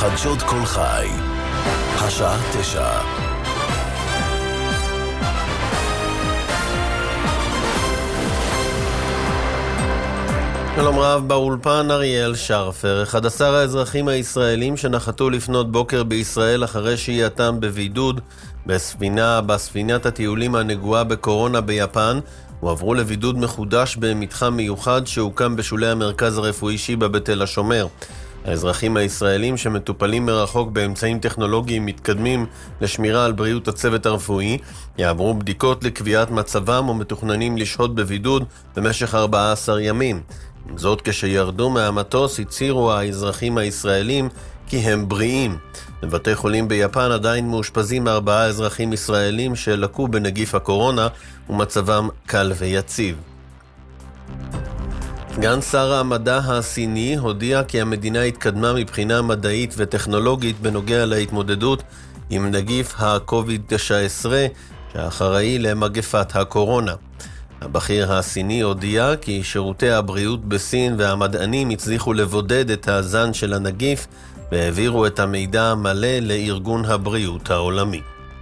חדשות כל חי, השעה 9. שלום רב, באולפן אריאל שרפר. 11 האזרחים הישראלים שנחתו לפנות בוקר בישראל אחרי שהייתם בבידוד בספינת הטיולים הנגועה בקורונה ביפן הועברו לבידוד מחודש במתחם מיוחד שהוקם בשולי המרכז הרפואי שיבא בתל השומר. האזרחים הישראלים שמטופלים מרחוק באמצעים טכנולוגיים מתקדמים לשמירה על בריאות הצוות הרפואי יעברו בדיקות לקביעת מצבם ומתוכננים לשהות בבידוד במשך 14 ימים. עם זאת, כשירדו מהמטוס הצהירו האזרחים הישראלים כי הם בריאים. בבתי חולים ביפן עדיין מאושפזים 4 אזרחים ישראלים שלקו בנגיף הקורונה ומצבם קל ויציב. סגן שר המדע הסיני הודיע כי המדינה התקדמה מבחינה מדעית וטכנולוגית בנוגע להתמודדות עם נגיף ה-COVID-19 שאחראי למגפת הקורונה. הבכיר הסיני הודיע כי שירותי הבריאות בסין והמדענים הצליחו לבודד את הזן של הנגיף והעבירו את המידע המלא לארגון הבריאות העולמי.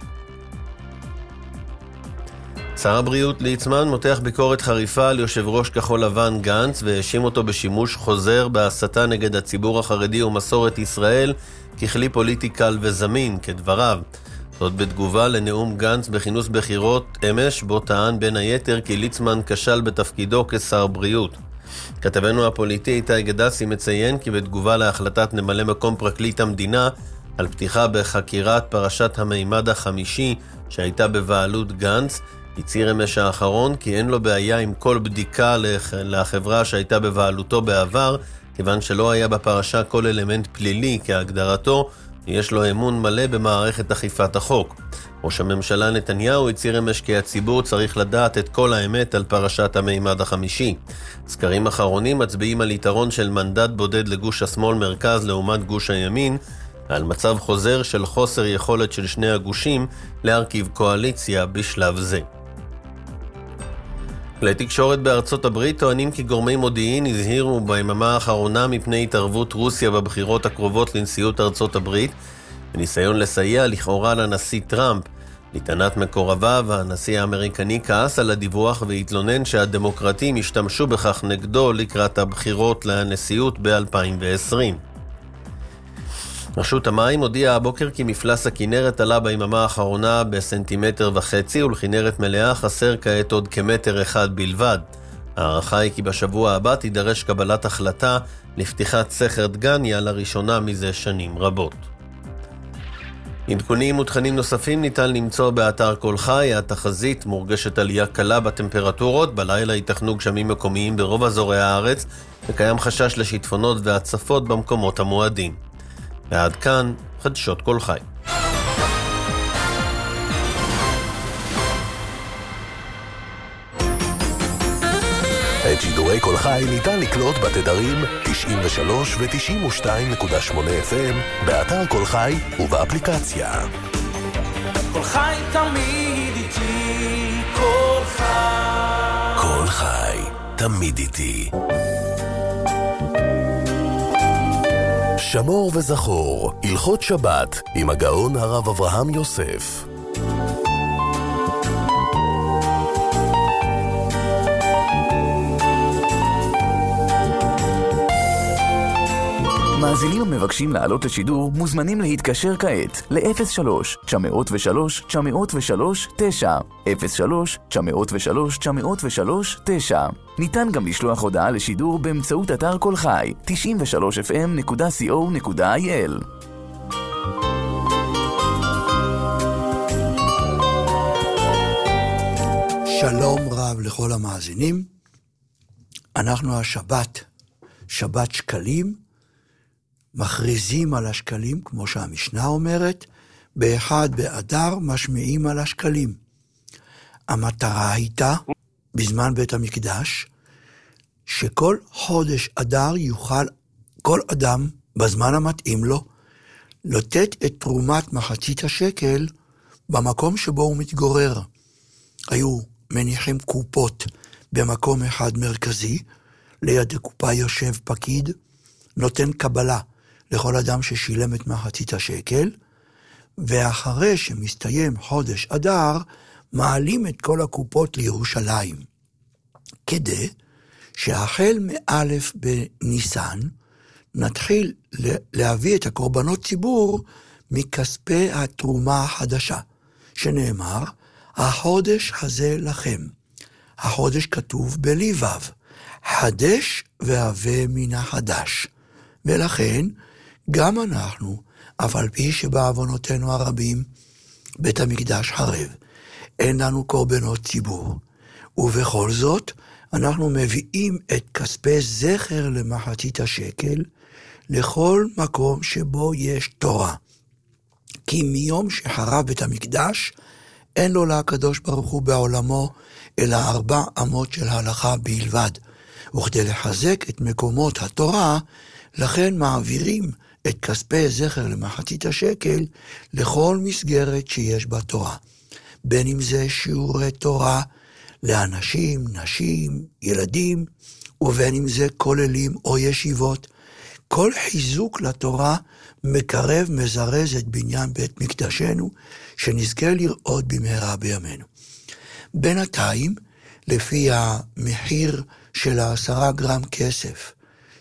שר הבריאות ליצמן מותח ביקורת חריפה על יושב ראש כחול לבן גנץ והאשים אותו בשימוש חוזר בהסתה נגד הציבור החרדי ומסורת ישראל ככלי פוליטי קל וזמין, כדבריו. זאת בתגובה לנאום גנץ בכינוס בחירות אמש, בו טען בין היתר כי ליצמן כשל בתפקידו כשר בריאות. כתבנו הפוליטי איתי גדסי מציין כי בתגובה להחלטת ממלא מקום פרקליט המדינה על פתיחה בחקירת פרשת המימד החמישי שהייתה בבעלות גנץ, הצהיר אמש האחרון כי אין לו בעיה עם כל בדיקה לחברה שהייתה בבעלותו בעבר, כיוון שלא היה בפרשה כל אלמנט פלילי כהגדרתו, יש לו אמון מלא במערכת אכיפת החוק. ראש הממשלה נתניהו הצהיר אמש כי הציבור צריך לדעת את כל האמת על פרשת המימד החמישי. סקרים אחרונים מצביעים על יתרון של מנדט בודד לגוש השמאל מרכז לעומת גוש הימין, על מצב חוזר של חוסר יכולת של שני הגושים להרכיב קואליציה בשלב זה. כלי תקשורת בארצות הברית טוענים כי גורמי מודיעין הזהירו ביממה האחרונה מפני התערבות רוסיה בבחירות הקרובות לנשיאות ארצות הברית, בניסיון לסייע לכאורה לנשיא טראמפ. לטענת מקורביו, הנשיא האמריקני כעס על הדיווח והתלונן שהדמוקרטים השתמשו בכך נגדו לקראת הבחירות לנשיאות ב-2020. רשות המים הודיעה הבוקר כי מפלס הכינרת עלה ביממה האחרונה בסנטימטר וחצי, ולכינרת מלאה חסר כעת עוד כמטר אחד בלבד. הערכה היא כי בשבוע הבא תידרש קבלת החלטה לפתיחת סכר דגניה לראשונה מזה שנים רבות. עדכונים ותכנים נוספים ניתן למצוא באתר כל חי. התחזית מורגשת עלייה קלה בטמפרטורות, בלילה ייתכנו גשמים מקומיים ברוב אזורי הארץ וקיים חשש לשיטפונות והצפות במקומות המועדים. ועד כאן חדשות כל חי. את שידורי כל חי ניתן לקלוט בתדרים 93 ו-92.8 FM באתר כל חי ובאפליקציה. כל חי תמיד איתי, כל חי. כל חי תמיד איתי. שמור וזכור, הלכות שבת עם הגאון הרב אברהם יוסף. מאזינים המבקשים לעלות לשידור מוזמנים להתקשר כעת ל-03-903-903-9 03-903-903-9. ניתן גם לשלוח הודעה לשידור באמצעות אתר כל חי 93fm.co.il. שלום רב לכל המאזינים. אנחנו השבת, שבת שקלים, מכריזים על השקלים, כמו שהמשנה אומרת, באחד באדר משמיעים על השקלים. המטרה הייתה, בזמן בית המקדש, שכל חודש אדר יוכל כל אדם, בזמן המתאים לו, לתת את תרומת מחצית השקל במקום שבו הוא מתגורר. היו מניחים קופות במקום אחד מרכזי, ליד הקופה יושב פקיד, נותן קבלה לכל אדם ששילם את מחצית השקל, ואחרי שמסתיים חודש אדר, מעלים את כל הקופות לירושלים, כדי שהחל מאלף בניסן, נתחיל להביא את הקורבנות ציבור מכספי התרומה החדשה, שנאמר, החודש הזה לכם. החודש כתוב בלי וו, חדש והווה מן החדש. ולכן, גם אנחנו, אף על פי שבעוונותינו הרבים, בית המקדש חרב, אין לנו קורבנות ציבור. ובכל זאת, אנחנו מביאים את כספי זכר למחצית השקל, לכל מקום שבו יש תורה. כי מיום שחרב בית המקדש, אין לו לקדוש ברוך הוא בעולמו, אלא 4 אמות של הלכה בלבד. וכדי לחזק את מקומות התורה, לכן מעבירים את כספי זכר למחצית השקל, לכל מסגרת שיש בה תורה. בין אם זה שיעורי תורה, לאנשים, נשים, ילדים, ובין אם זה כוללים או ישיבות. כל חיזוק לתורה מקרב, מזרז את בניין בית מקדשנו, שנזכה לראות במהרה בימינו. בינתיים, לפי המחיר של 10 גרם כסף,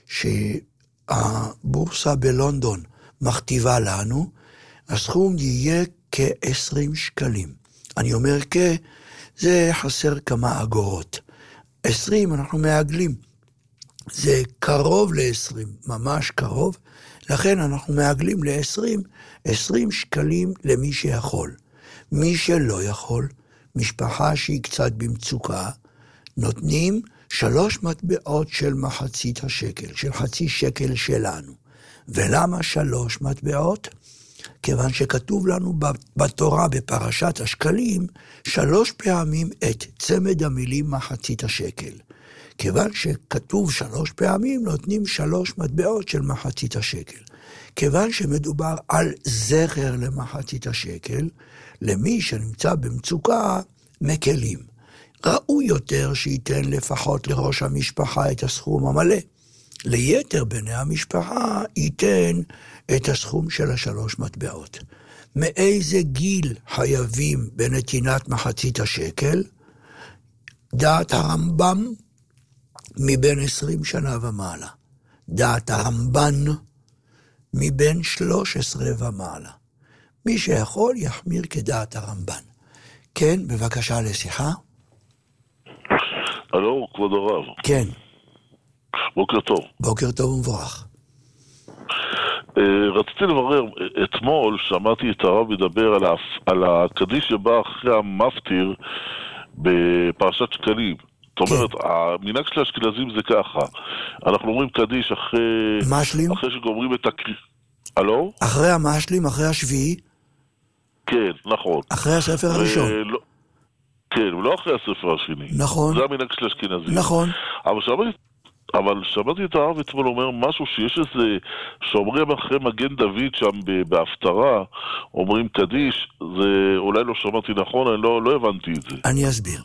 שהבורסה בלונדון מכתיבה לנו, הסכום יהיה כ-20 שקלים. אני אומר זה חסר כמה אגורות. 20 אנחנו מעגלים. זה קרוב ל-20, ממש קרוב. לכן אנחנו מעגלים ל-20, 20 שקלים למי שיכול. מי שלא יכול, משפחה שהיא קצת במצוקה, נותנים 3 מטבעות של מחצית השקל, של חצי שקל שלנו. ולמה 3 מטבעות? כיוון שכתוב לנו בתורה בפרשת השקלים 3 פעמים את צמד המילים מחצית השקל. כיוון שכתוב 3 פעמים נותנים 3 מטבעות של מחצית השקל. כיוון שמדובר על זכר למחצית השקל, למי שנמצא במצוקה מקלים. ראוי יותר שייתן לפחות לראש המשפחה את הסכום המלא. ליתר בני המשפחה ייתן את הסכום של 3 מטבעות. מאיזה גיל חייבים בנתינת מחצית השקל? דעת הרמב"ם מבין 20 שנה ומעלה. דעת הרמב"ן מבין 13 ומעלה. מי שיכול יחמיר כדעת הרמב"ן. כן, בבקשה לשיחה. הלו, כבוד הרב. כן. בוקר טוב. בוקר טוב ומבורך. רציתי לברר, אתמול שמעתי את הרב מדבר על הקדיש שבא אחרי המפטיר בפרשת שקלים. זאת אומרת, המנהג של האשכנזים זה ככה. אנחנו אומרים קדיש משלים? אחרי שגומרים את הקריאה. הלו? אחרי המשלים, אחרי השביעי? כן, נכון. אחרי הספר הראשון. כן, ולא אחרי הספר השני. נכון. זה המנהג של האשכנזים. נכון. אבל שמעתי את הרב אתמול אומר משהו שיש איזה שאומרים אחרי מגן דוד שם בהפטרה, אומרים קדיש, זה אולי לא שמעתי נכון, אני לא הבנתי את זה. אני אסביר.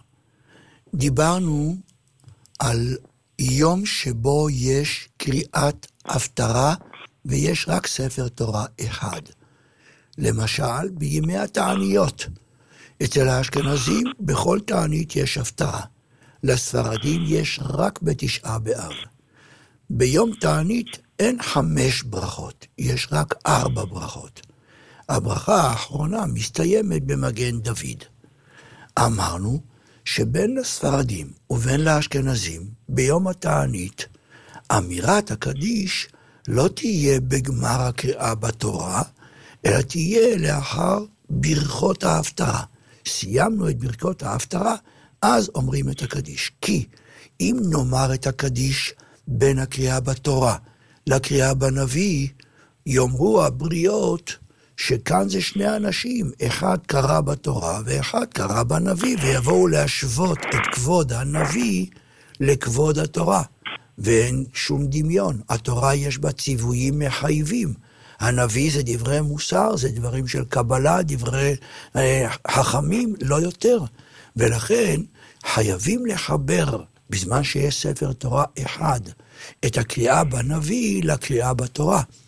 דיברנו על יום שבו יש קריאת הפטרה ויש רק ספר תורה אחד. למשל, בימי התעניות. אצל האשכנזים בכל תענית יש הפטרה. לספרדים יש רק בתשעה באב. ביום תענית אין 5 ברכות, יש רק 4 ברכות. הברכה האחרונה מסתיימת במגן דוד. אמרנו שבין לספרדים ובין לאשכנזים ביום התענית, אמירת הקדיש לא תהיה בגמר הקריאה בתורה, אלא תהיה לאחר ברכות ההפטרה. סיימנו את ברכות ההפטרה, אז אומרים את הקדיש. כי אם נאמר את הקדיש בין הקריאה בתורה לקריאה בנביא, יאמרו הבריות שכאן זה 2 אנשים, אחד קרא בתורה ואחד קרא בנביא, ויבואו להשוות את כבוד הנביא לכבוד התורה. ואין שום דמיון. התורה יש בה ציוויים מחייבים. הנביא זה דברי מוסר, זה דברים של קבלה, דברי חכמים, לא יותר. ולכן חייבים לחבר, בזמן שיש ספר תורה אחד, את הקריאה בנביא לקריאה בתורה.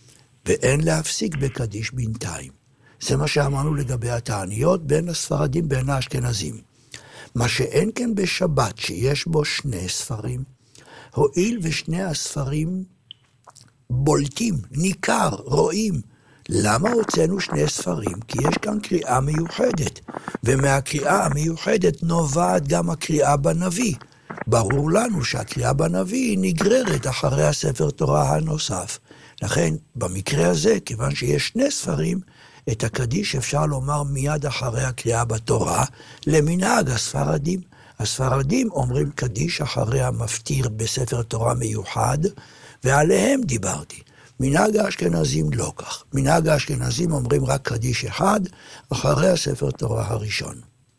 ואין להפסיק בקדיש בינתיים. זה מה שאמרנו לגבי התעניות בין הספרדים בין האשכנזים. מה שאין כן בשבת, שיש בו 2 ספרים, הואיל ושני הספרים בולטים, ניכר, רואים. למה הוצאנו 2 ספרים? כי יש כאן קריאה מיוחדת, ומהקריאה המיוחדת נובעת גם הקריאה בנביא. ברור לנו שהקריאה בנביא נגררת אחרי הספר תורה הנוסף. לכן, במקרה הזה, כיוון שיש 2 ספרים, את הקדיש אפשר לומר מיד אחרי הקריאה בתורה, למנהג הספרדים. הספרדים אומרים קדיש אחרי המפטיר בספר תורה מיוחד, ועליהם דיברתי. מנהג האשכנזים לא כך. מנהג האשכנזים אומרים רק קדיש אחד, אחרי הספר תורה הראשון.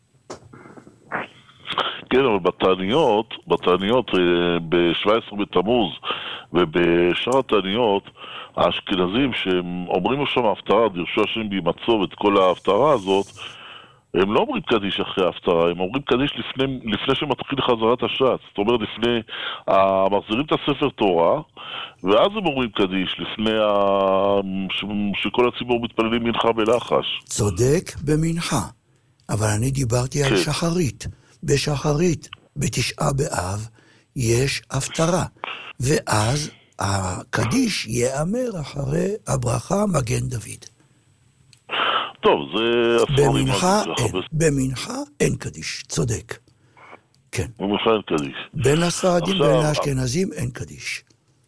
כן, אבל בתעניות ב-17 בתמוז ובשאר התעניות, האשכנזים שהם אומרים שם ההפטרה, דרשו השם בהימצאו את כל ההפטרה הזאת, הם לא אומרים קדיש אחרי ההפטרה, הם אומרים קדיש לפני שמתחיל חזרת השץ. זאת אומרת, מחזירים את הספר תורה, ואז הם אומרים קדיש, לפני שכל הציבור מתפללים מנחה בלחש. צודק במנחה, אבל אני דיברתי על שחרית. בשחרית, ב9 באב, יש הפטרה, ואז הקדיש יאמר אחרי הברכה מגן דוד. טוב, זה... במנחה אין קדיש, צודק. כן. במנחה אין קדיש. בין הספרדים בין האשכנזים אין קדיש.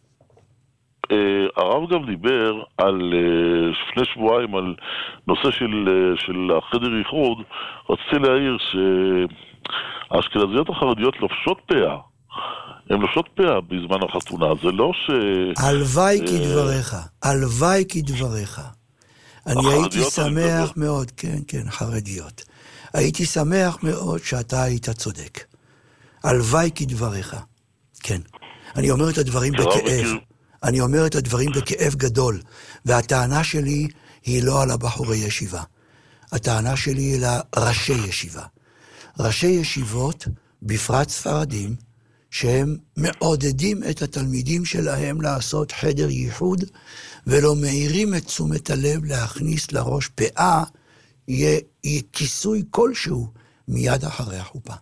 הרב גם דיבר על לפני שבועיים על נושא של החדר ייחוד. רציתי להעיר שהאשכנזיות החרדיות לובשות פאה. הן לובשות פאה בזמן החתונה. זה לא ש... הלוואי כדבריך, הלוואי כדבריך. אני הייתי שמח מאוד, כן, חרדיות. הייתי שמח מאוד שאתה היית צודק. הלוואי כדבריך. כן. אני אומר את הדברים בכאב. אני אומר את הדברים בכאב גדול. והטענה שלי היא לא על הבחורי ישיבה. הטענה שלי היא לראשי ישיבה. ראשי ישיבות, בפרט ספרדים, שהם מעודדים את התלמידים שלהם לעשות חדר ייחוד, ולא מאירים את תשומת הלב להכניס לראש פאה, יהיה כיסוי כלשהו מיד אחרי החופה.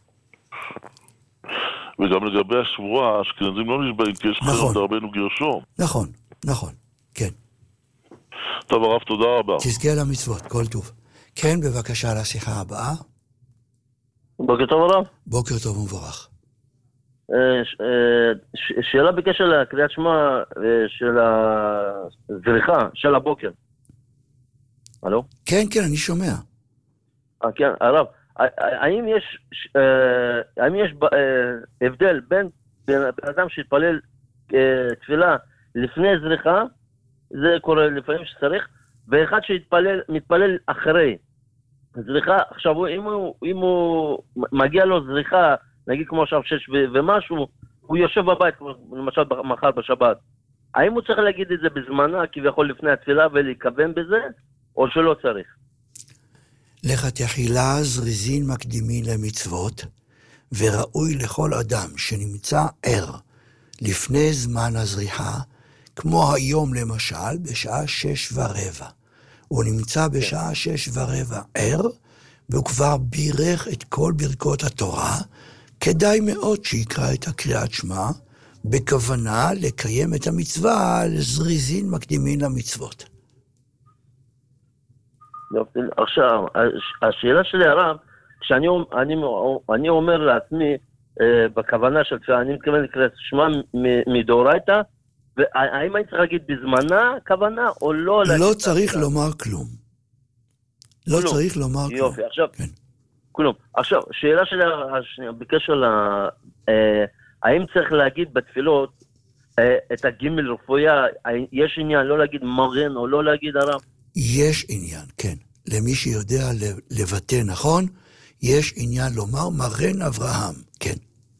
וגם לגבי השבועה, האשכנזים לא נשבעים, כי יש חרם דרבנו גרשום. נכון, כן. טוב, הרב, תודה רבה. תזכה למצוות, כל טוב. כן, בבקשה לשיחה הבאה. בוקר טוב, הרב. בוקר טוב ומבורך. שאלה בקשר לקריאת שמע של הזריחה, של הבוקר. הלו? כן, אני שומע. כן, הרב, האם יש הבדל בין בן אדם שהתפלל תפילה לפני זריחה, זה קורה לפעמים שצריך, ואחד שמתפלל אחרי זריחה? עכשיו, אם הוא מגיע לו זריחה, נגיד כמו עכשיו 6 ומשהו, הוא יושב בבית, למשל מחר בשבת. האם הוא צריך להגיד את זה בזמנה, כביכול לפני התפילה, ולהיכוון בזה, או שלא צריך? לכתחילה זריזין מקדימין למצוות, וראוי לכל אדם שנמצא ער לפני זמן הזריחה, כמו היום למשל, בשעה 6:15. הוא נמצא בשעה 6:15 ער, והוא כבר בירך את כל ברכות התורה, כדאי מאוד שיקרא את הקריאת שמע, בכוונה לקיים את המצווה לזריזין מקדימין למצוות. עכשיו, השאלה שלי הרב, כשאני אומר לעצמי, בכוונה של תפילה, אני מתכוון לקראת שמע מדאורייתא, והאם אני צריך להגיד בזמנה כוונה, או לא? לא צריך לומר כלום. לא צריך לומר כלום. יופי, עכשיו, כלום. עכשיו, שאלה שלי בקשר האם צריך להגיד בתפילות את הגימל רפויה, יש עניין לא להגיד מרן או לא להגיד הרב? יש עניין, כן. למי שיודע לבטא נכון, יש עניין לומר מרן אברהם, כן.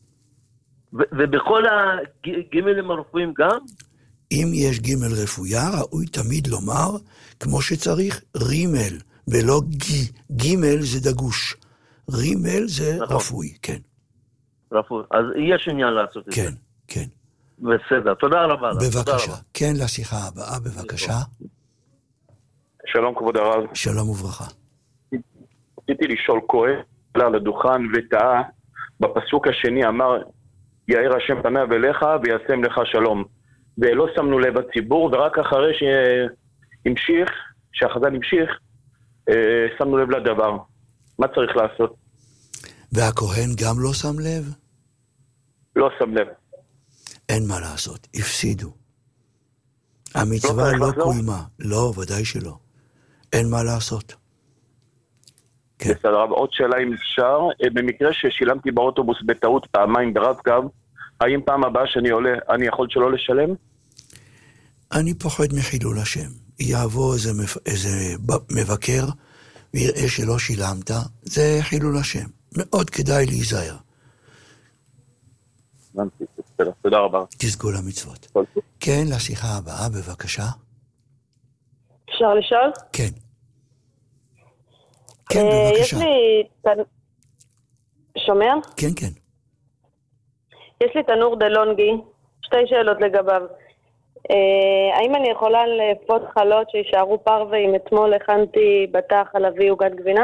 ובכל הגימלים הרפואיים גם? אם יש גימל רפויה, ראוי תמיד לומר, כמו שצריך, רימל, ולא גימל זה דגוש. רימל זה רפואי, כן. רפואי, אז יש עניין לעשות את זה. כן. בסדר, תודה רבה. בבקשה, כן לשיחה הבאה, בבקשה. שלום כבוד הרב. שלום וברכה. רציתי לשאול כהן, עלה לדוכן וטעה, בפסוק השני אמר, יאר השם פניו אליך וישם לך שלום. ולא שמנו לב הציבור, ורק אחרי שהחז"ל המשיך, שמנו לב לדבר. מה צריך לעשות? והכהן גם לא שם לב? לא שם לב. אין מה לעשות, הפסידו. המצווה לא קוימה. לא, ודאי שלא. אין מה לעשות. כן. בסדר, עוד שאלה אם אפשר. במקרה ששילמתי באוטובוס בטעות פעמיים ברב-קו, האם פעם הבאה שאני עולה, אני יכול שלא לשלם? אני פוחד מחילול השם. יעבור איזה מבקר, ויראה שלא שילמת, זה חילול השם. מאוד כדאי להיזהר. תודה רבה. תסגול המצוות. כן, לשיחה הבאה, בבקשה. אפשר לשאול? כן. כן, בבקשה. יש לי... שומע? כן, כן. יש לי תנור דלונגי, 2 שאלות לגביו. האם אני יכולה לפות חלות שישארו פרווה אם אתמול הכנתי בתא חלבי עוגת גבינה?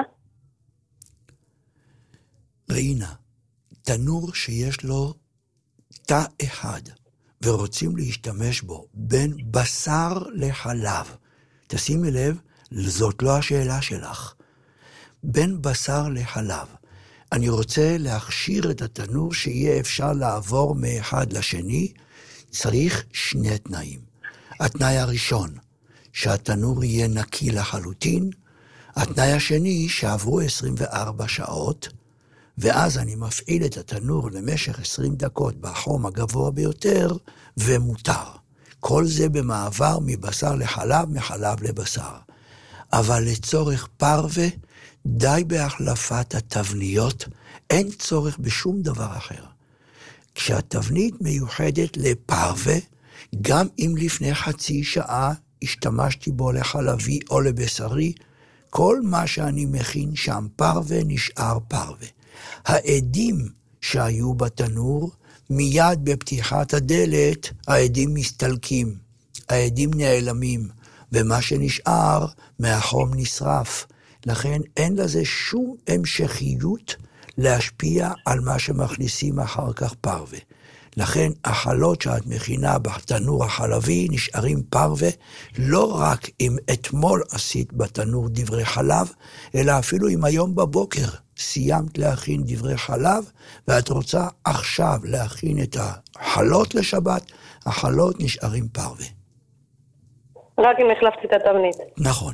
ראינה, תנור שיש לו תא אחד ורוצים להשתמש בו בין בשר לחלב. תשימי לב, זאת לא השאלה שלך. בין בשר לחלב. אני רוצה להכשיר את התנור שיהיה אפשר לעבור מאחד לשני, צריך 2 תנאים. התנאי הראשון, שהתנור יהיה נקי לחלוטין. התנאי השני, שעברו 24 שעות, ואז אני מפעיל את התנור למשך 20 דקות בחום הגבוה ביותר, ומותר. כל זה במעבר מבשר לחלב, מחלב לבשר. אבל לצורך פרווה, די בהחלפת התבניות, אין צורך בשום דבר אחר. כשהתבנית מיוחדת לפרווה, גם אם לפני חצי שעה השתמשתי בו לחלבי או לבשרי, כל מה שאני מכין שם פרווה נשאר פרווה. העדים שהיו בתנור, מיד בפתיחת הדלת, העדים מסתלקים, העדים נעלמים, ומה שנשאר מהחום נשרף. לכן אין לזה שום המשכיות להשפיע על מה שמכניסים אחר כך פרווה. לכן החלות שאת מכינה בתנור החלבי נשארים פרווה, לא רק אם אתמול עשית בתנור דברי חלב, אלא אפילו אם היום בבוקר סיימת להכין דברי חלב, ואת רוצה עכשיו להכין את החלות לשבת, החלות נשארים פרווה. רק אם החלפתי את התבנית. נכון.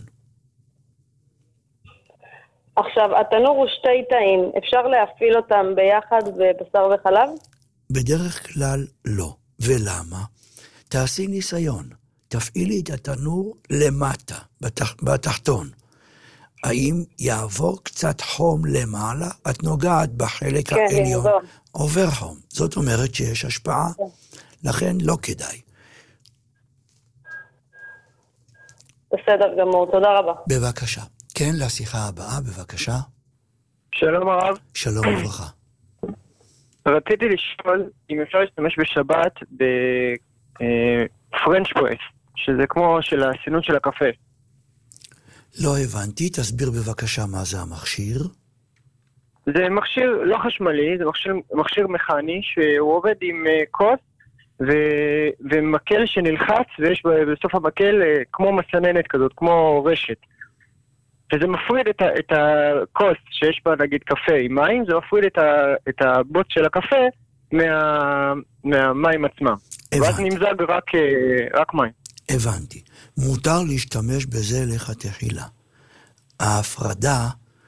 עכשיו, התנור הוא 2 תאים, אפשר להפעיל אותם ביחד בבשר וחלב? בדרך כלל לא. ולמה? תעשי ניסיון. תפעילי את התנור למטה, בתחתון. האם יעבור קצת חום למעלה? את נוגעת בחלק כן, העליון. כן, עובר חום. זאת אומרת שיש השפעה. כן. לכן לא כדאי. בסדר גמור, תודה רבה. בבקשה. כן, לשיחה הבאה, בבקשה. שלום הרב. שלום וברכה. רציתי לשאול אם אפשר להשתמש בשבת בפרנץ' פרס, שזה כמו של הסינון של הקפה. לא הבנתי, תסביר בבקשה מה זה המכשיר. זה מכשיר לא חשמלי, זה מכשיר מכני שהוא עובד עם כוס ומקל שנלחץ, ויש בסוף המקל כמו מסננת כזאת, כמו רשת. וזה מפריד את הכוס שיש בה נגיד קפה עם מים, זה מפריד את הבוץ של הקפה מהמים עצמם. ואז נמזג רק מים. הבנתי. מותר להשתמש בזה לכתחילה. ההפרדה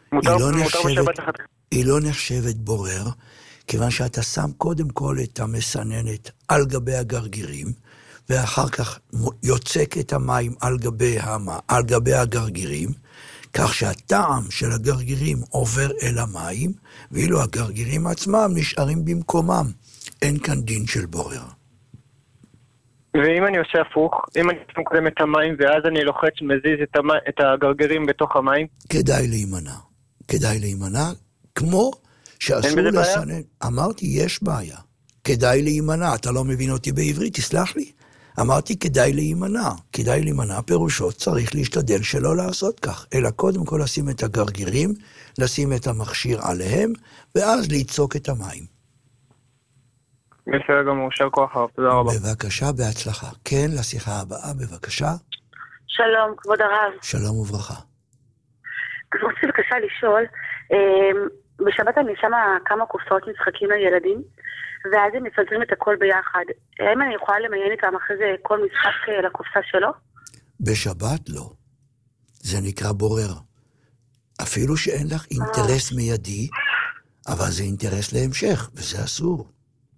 היא לא נחשבת בורר, כיוון שאתה שם קודם כל את המסננת על גבי הגרגירים, ואחר כך יוצק את המים על גבי הגרגירים, כך שהטעם של הגרגירים עובר אל המים, ואילו הגרגירים עצמם נשארים במקומם. אין כאן דין של בורר. ואם אני עושה הפוך, אם אני מקדם את המים ואז אני לוחץ מזיז את הגרגירים בתוך המים? כדאי להימנע. כדאי להימנע, כמו שאסור לסנן. אמרתי, יש בעיה. כדאי להימנע. אתה לא מבין אותי בעברית, תסלח לי. אמרתי, כדאי להימנע. כדאי להימנע פירושו, צריך להשתדל שלא לעשות כך, אלא קודם כל לשים את הגרגירים, לשים את המכשיר עליהם, ואז ליצוק את המים. בסדר גמור, שר כוח הרב, תודה רבה. בבקשה, בהצלחה. כן, לשיחה הבאה, בבקשה. שלום, כבוד הרב. שלום וברכה. אני רוצה בבקשה לשאול, בשבת אני שמה כמה קופסאות משחקים לילדים, ואז הם מפזרים את הכל ביחד. האם אני יכולה למיין איתם אחרי זה כל משחק לקופסה שלו? בשבת לא. זה נקרא בורר. אפילו שאין לך אינטרס מיידי, אבל זה אינטרס להמשך, וזה אסור.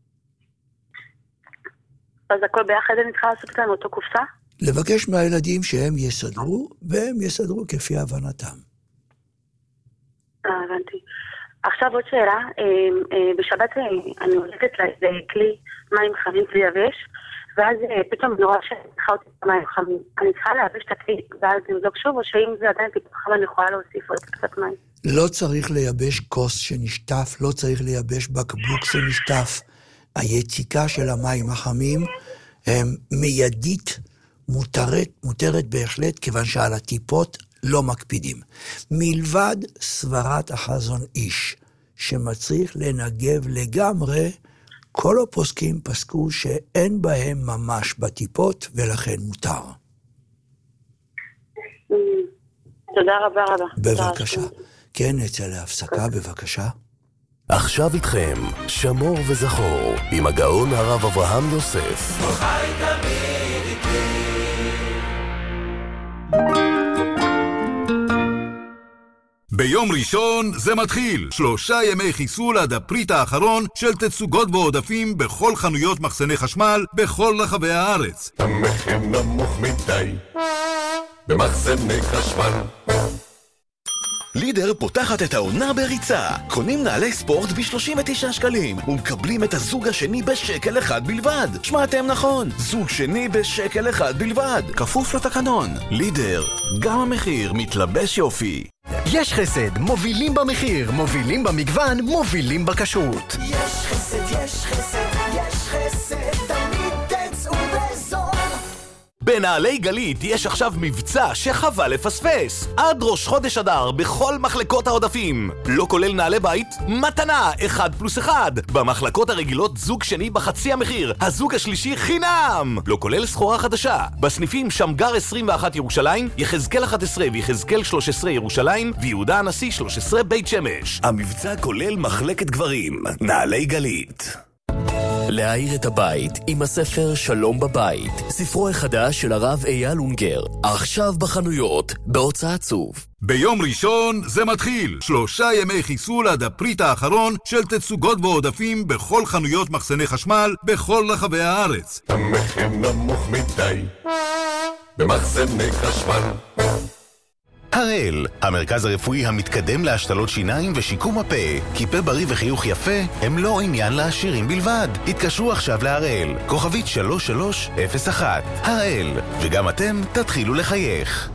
אז הכל ביחד אני צריכה לעשות כאן אותו קופסה? לבקש מהילדים שהם יסדרו, והם יסדרו כפי הבנתם. הבנתי. עכשיו עוד שאלה, בשבת אני הולכת לכלי מים חמים כלי יבש, ואז פתאום אני רואה שאני צריכה אותי מים חמים. אני צריכה להבש את הכלי, ואז נבדוק שוב, או שאם זה עדיין טיפה חם אני יכולה להוסיף עוד קצת מים. לא צריך לייבש כוס שנשטף, לא צריך לייבש בקבוק שנשטף. היציקה של המים החמים הם מיידית מותרת בהחלט, כיוון שעל הטיפות לא מקפידים. מלבד סברת החזון איש, שמצריך לנגב לגמרי, כל הפוסקים פסקו שאין בהם ממש בטיפות, ולכן מותר. תודה רבה רבה. בבקשה. כן, נצא להפסקה, בבקשה. עכשיו איתכם, שמור וזכור, עם הגאון הרב אברהם יוסף. חי תמיד איתי. ביום ראשון זה מתחיל. 3 ימי חיסול עד הפריט האחרון של תצוגות ועודפים בכל חנויות מחסני חשמל בכל רחבי הארץ. המחיר נמוך מדי במחסני חשמל. לידר פותחת את העונה בריצה. קונים נעלי ספורט ב-39 שקלים ומקבלים את הזוג השני בשקל אחד בלבד. שמעתם נכון, זוג שני בשקל אחד בלבד. כפוף לתקנון. לידר, גם המחיר מתלבש יופי. יש חסד, מובילים במחיר, מובילים במגוון, מובילים בכשרות. יש חסד, יש חסד, יש חסד, תמיד תצאו בזול. בנעלי גלית יש עכשיו מבצע שחבל לפספס. עד ראש חודש אדר בכל מחלקות העודפים. לא כולל נעלי בית, מתנה 1+1. במחלקות הרגילות זוג שני בחצי המחיר, הזוג השלישי חינם. לא כולל סחורה חדשה. בסניפים שמגר 21 ירושלים, יחזקאל 11 ויחזקאל 13 ירושלים, ויהודה הנשיא 13 בית שמש. המבצע כולל מחלקת גברים. נעלי גלית. להאיר את הבית עם הספר שלום בבית, ספרו החדש של הרב אייל אונגר, עכשיו בחנויות, בהוצאת צוף. ביום ראשון זה מתחיל. 3 ימי חיסול עד הפריט האחרון של תצוגות ועודפים בכל חנויות מחסני חשמל בכל רחבי הארץ. המחיר נמוך מדי במחסני חשמל. הראל, המרכז הרפואי המתקדם להשתלות שיניים ושיקום הפה. כי פה בריא וחיוך יפה הם לא עניין לעשירים בלבד. התקשרו עכשיו להראל, כוכבית 3301. הראל, וגם אתם תתחילו לחייך.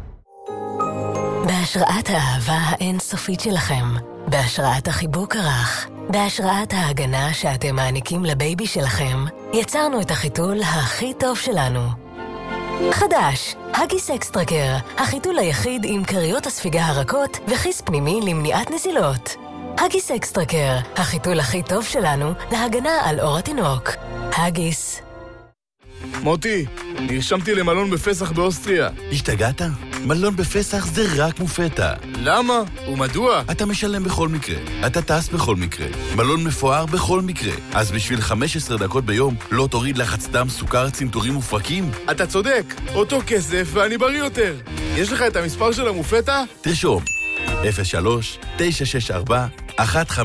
בהשראת האהבה האינסופית שלכם, בהשראת החיבוק הרך, בהשראת ההגנה שאתם מעניקים לבייבי שלכם, יצרנו את החיתול הכי טוב שלנו. חדש, הגיס אקסטרקר, החיתול היחיד עם קריות הספיגה הרכות וכיס פנימי למניעת נזילות. הגיס אקסטרקר, החיתול הכי טוב שלנו להגנה על אור התינוק. הגיס. מוטי, נרשמתי למלון בפסח באוסטריה. השתגעת? מלון בפסח זה רק מופתע. למה? ומדוע? אתה משלם בכל מקרה, אתה טס בכל מקרה, מלון מפואר בכל מקרה. אז בשביל 15 דקות ביום לא תוריד לחץ דם, סוכר, צנתורים ופרקים? אתה צודק, אותו כסף ואני בריא יותר. יש לך את המספר של המופתע? תרשום 03-964-1555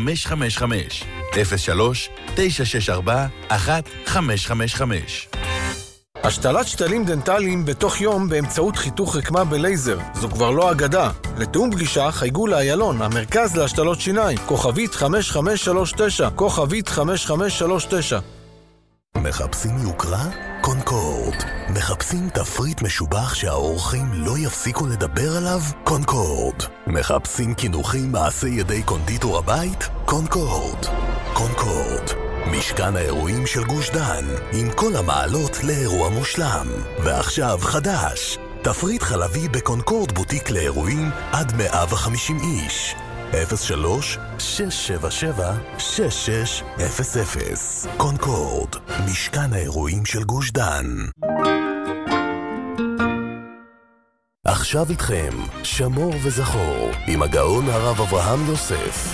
03-964-1555. השתלת שתלים דנטליים בתוך יום באמצעות חיתוך רקמה בלייזר. זו כבר לא אגדה. לתאום פגישה חייגו לאיילון, המרכז להשתלות שיניים, כוכבית 5539, כוכבית 5539. מחפשים יוקרה? קונקורד. מחפשים תפריט משובח שהאורחים לא יפסיקו לדבר עליו? קונקורד. מחפשים קינוחים מעשי ידי קונדיטור הבית? קונקורד. קונקורד. משכן האירועים של גוש דן, עם כל המעלות לאירוע מושלם. ועכשיו חדש, תפריט חלבי בקונקורד בוטיק לאירועים עד 150 איש. 03-677-6600. קונקורד, משכן האירועים של גוש דן. עכשיו איתכם, שמור וזכור, עם הגאון הרב אברהם יוסף.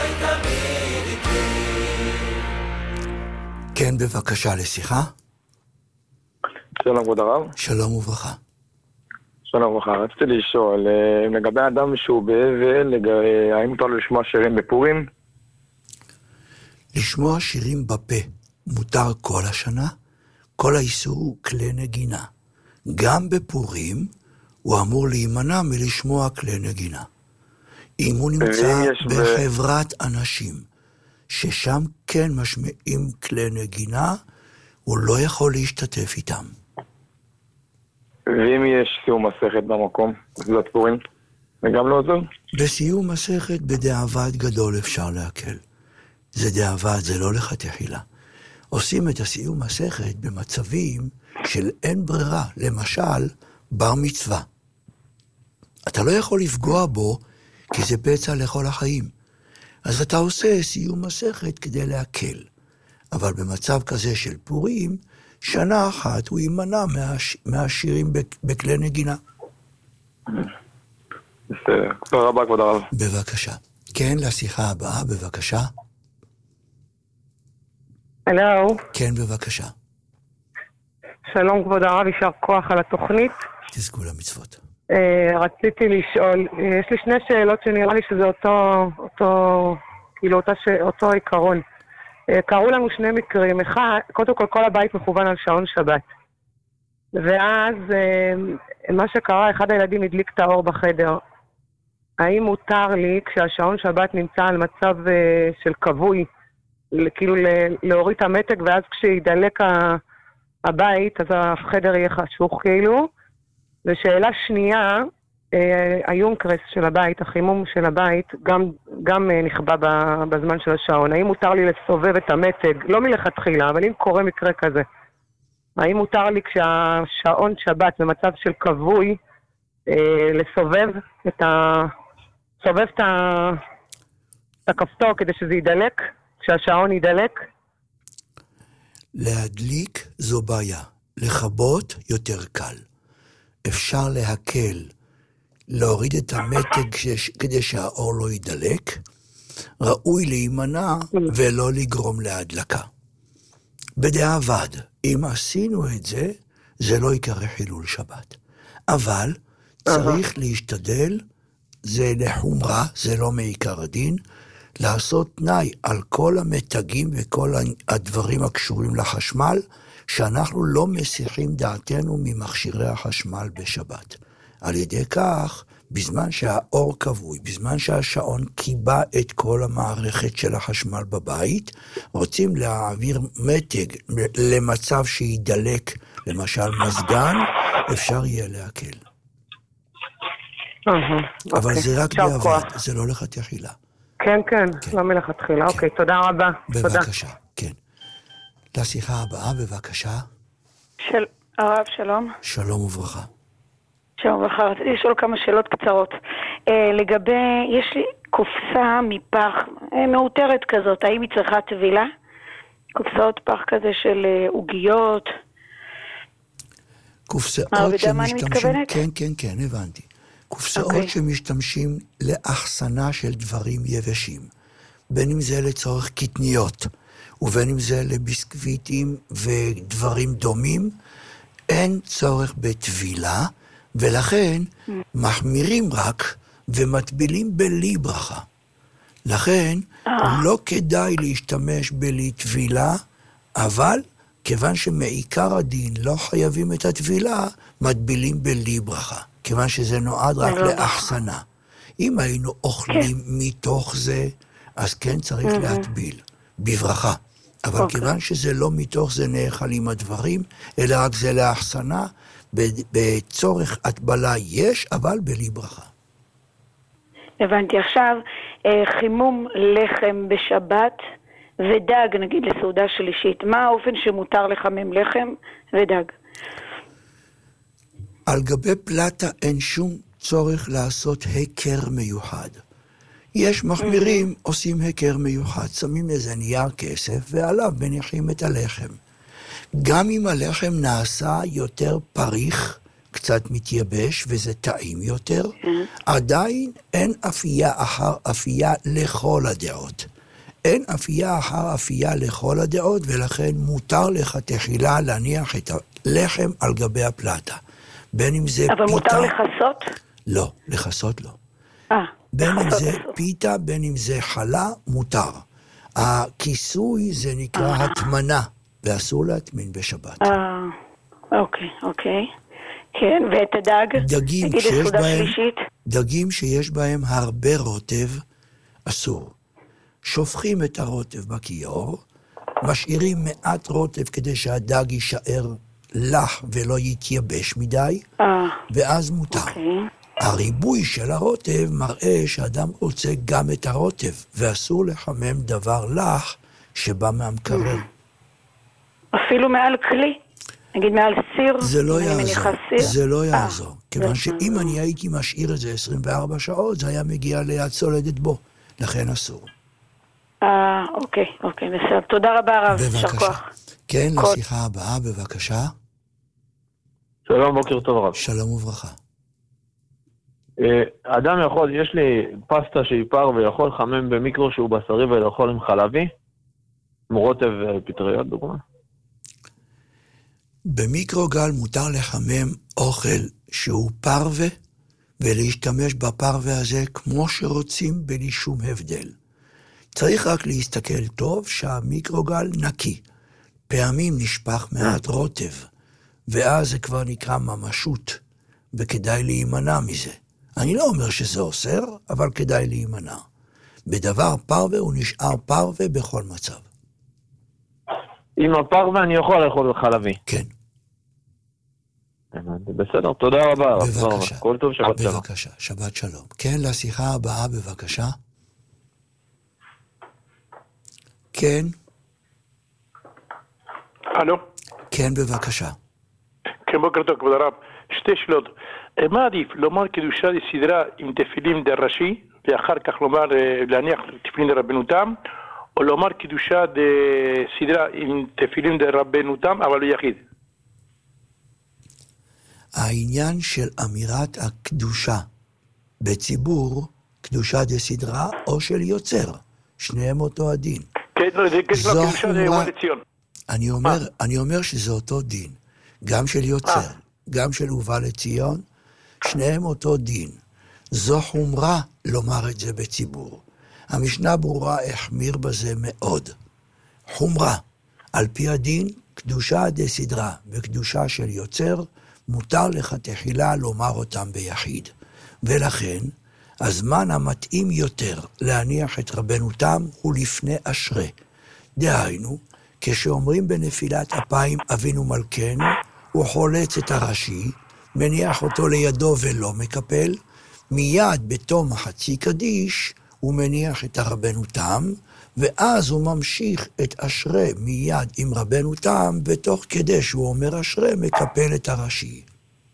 כן, בבקשה לשיחה. שלום כבוד הרב. שלום וברכה. שלום וברכה. רציתי לשאול, לגבי אדם שהוא באבל, האם מותר לו לשמוע שירים בפורים? לשמוע שירים בפה מותר כל השנה, כל האיסור הוא כלי נגינה. גם בפורים הוא אמור להימנע מלשמוע כלי נגינה. אם הוא נמצא בחברת אנשים ששם כן משמעים כלי נגינה, הוא לא יכול להשתתף איתם. ואם יש סיום מסכת במקום, זאת פורים, וגם לא עוזר? בסיום מסכת בדיעבד גדול אפשר להקל. זה דיעבד, זה לא לכתחילה. עושים את הסיום מסכת במצבים של אין ברירה, למשל בר מצווה. אתה לא יכול לפגוע בו כי זה פצע לכל החיים. אז אתה עושה סיום מסכת כדי להקל. אבל במצב כזה של פורים, שנה אחת הוא יימנע מהשירים בכלי נגינה. בסדר. תודה רבה כבוד הרב. בבקשה. כן, לשיחה הבאה, בבקשה. הלו. כן, בבקשה. שלום כבוד הרב, יישר כוח על התוכנית. תזכו למצוות. רציתי לשאול, יש לי שני שאלות שנראה לי שזה אותו עיקרון. קראו לנו שני מקרים. אחד, קודם כל הבית מכוון על שעון שבת. ואז מה שקרה, אחד הילדים הדליק את האור בחדר. האם מותר לי, כשהשעון שבת נמצא על מצב של כבוי, כאילו להוריד את המתג, ואז כשידלק הבית, אז החדר יהיה חשוך כאילו. ושאלה שנייה, היונקרס של הבית, החימום של הבית, גם נכבה בזמן של השעון. האם מותר לי לסובב את המתג, לא מלכתחילה, אבל אם קורה מקרה כזה, האם מותר לי כשהשעון שבת במצב של כבוי, לסובב את הכפתור כדי שזה ידלק, כשהשעון ידלק? להדליק זו בעיה, לכבות יותר קל. אפשר להקל, להוריד את המתג כדי שהאור לא ידלק, ראוי להימנע ולא לגרום להדלקה. בדיעבד, אם עשינו את זה, זה לא יקרא חילול שבת. אבל צריך להשתדל, זה לחומרה, זה לא מעיקר הדין, לעשות תנאי על כל המתגים וכל הדברים הקשורים לחשמל, שאנחנו לא מסיחים דעתנו ממכשירי החשמל בשבת. על ידי כך, בזמן שהאור כבוי, בזמן שהשעון קיבע את כל המערכת של החשמל בבית, רוצים להעביר מתג למצב שידלק, למשל מזגן, אפשר יהיה להקל. אבל זה רק בעבד, זה לא לכתחילה. כן, לא מלכתחילה. אוקיי, תודה רבה. בבקשה, כן. לשיחה הבאה, בבקשה. הרב, שלום. שלום וברכה. שלום וברכה, רציתי לשאול כמה שאלות קצרות. לגבי, יש לי קופסה מפח, מאותרת כזאת, האם היא צריכה טבילה? קופסאות פח כזה של עוגיות. קופסאות שמשתמשים, כן, הבנתי. קופסאות שמשתמשים לאחסנה של דברים יבשים. בין אם זה לצורך קטניות, ובין אם זה לביסקוויטים ודברים דומים, אין צורך בטבילה, ולכן מחמירים רק ומטבילים בלי ברכה. לכן לא כדאי להשתמש בלי טבילה, אבל כיוון שמעיקר הדין לא חייבים את הטבילה, מטבילים בלי ברכה, כיוון שזה נועד רק לאחסנה. אם היינו אוכלים מתוך זה, אז כן צריך להטביל בברכה. אבל כיוון שזה לא מתוך זה נאכלים הדברים, אלא רק זה לאחסנה, בצורך הטבלה יש, אבל בלי ברכה. הבנתי. עכשיו, חימום לחם בשבת, ודג, נגיד לסעודה שלישית, מה האופן שמותר לחמם לחם ודג? על גבי פלטה אין שום צורך לעשות הכר מיוחד. יש מחמירים, עושים הכר מיוחד, שמים איזה נייר כסף ועליו מניחים את הלחם. גם אם הלחם נעשה יותר פריך, קצת מתייבש וזה טעים יותר, עדיין אין אפייה אחר אפייה לכל הדעות. אין אפייה אחר אפייה לכל הדעות, ולכן מותר לך תחילה להניח את הלחם על גבי הפלטה. בין אם זה אבל פיתה... מותר לחסות? לא, לחסות לא. בין אם זה פיתה, בין אם זה חלה, מותר. הכיסוי זה נקרא התמנה, ואסור להטמין בשבת. אוקיי. כן, ואת הדג? דגים שיש בהם הרבה רוטב, אסור. שופכים את הרוטב בכיור, משאירים מעט רוטב כדי שהדג יישאר לח ולא יתייבש מדי, ואז מותר. הריבוי של הרוטב מראה שאדם רוצה גם את הרוטב, ואסור לחמם דבר לח שבא מהמקרר. אפילו מעל כלי? נגיד מעל סיר? זה לא יעזור, זה לא יעזור. כיוון שאם אני הייתי משאיר את זה 24 שעות, זה היה מגיע ליד צולדת בו. לכן אסור. אוקיי, בסדר. תודה רבה הרב, יישר כוח. כן, לשיחה הבאה, בבקשה. שלום, בוקר טוב הרב. שלום וברכה. אדם יכול, יש לי פסטה שהיא פר ויכול לחמם במיקרו שהוא בשרי ולאכול עם חלבי? מורוטב פטריות דוגמה? במיקרוגל מותר לחמם אוכל שהוא פרווה, ולהשתמש בפרווה הזה כמו שרוצים בלי שום הבדל. צריך רק להסתכל טוב שהמיקרוגל נקי. פעמים נשפך מעט רוטב, ואז זה כבר נקרא ממשות, וכדאי להימנע מזה. אני לא אומר שזה אוסר, אבל כדאי להימנע. בדבר פרווה הוא נשאר פרווה בכל מצב. עם הפרווה אני יכול לאכול חלבי. כן. בסדר, תודה רבה. בבקשה. כל טוב, שבת שלום. בבקשה, שבת שלום. כן, לשיחה הבאה, בבקשה. כן. הלו? כן, בבקשה. כן, בוקר טוב, כבוד הרב. שתי שאלות. מה עדיף, לומר קדושה לסדרה עם תפילים דרשי, ואחר כך לומר, להניח תפילים דרבנותם, או לומר קדושה לסדרה עם תפילים דרבנותם, אבל ליחיד? העניין של אמירת הקדושה בציבור, קדושה דסדרה או של יוצר, שניהם אותו הדין. כן, זה קדושה דומה לציון. אני אומר שזה אותו דין, גם של יוצר, גם של הובא לציון, שניהם אותו דין. זו חומרה לומר את זה בציבור. המשנה ברורה החמיר בזה מאוד. חומרה, על פי הדין, קדושה דסדרה וקדושה של יוצר, מותר לך תחילה לומר אותם ביחיד. ולכן, הזמן המתאים יותר להניח את רבנותם הוא לפני אשרה. דהיינו, כשאומרים בנפילת אפיים אבינו מלכנו, הוא חולץ את הראשי, מניח אותו לידו ולא מקפל, מיד בתום החצי קדיש הוא מניח את הרבנותם, ואז הוא ממשיך את אשרה מיד עם רבנותם, ותוך כדי שהוא אומר אשרה מקפל את הראשי.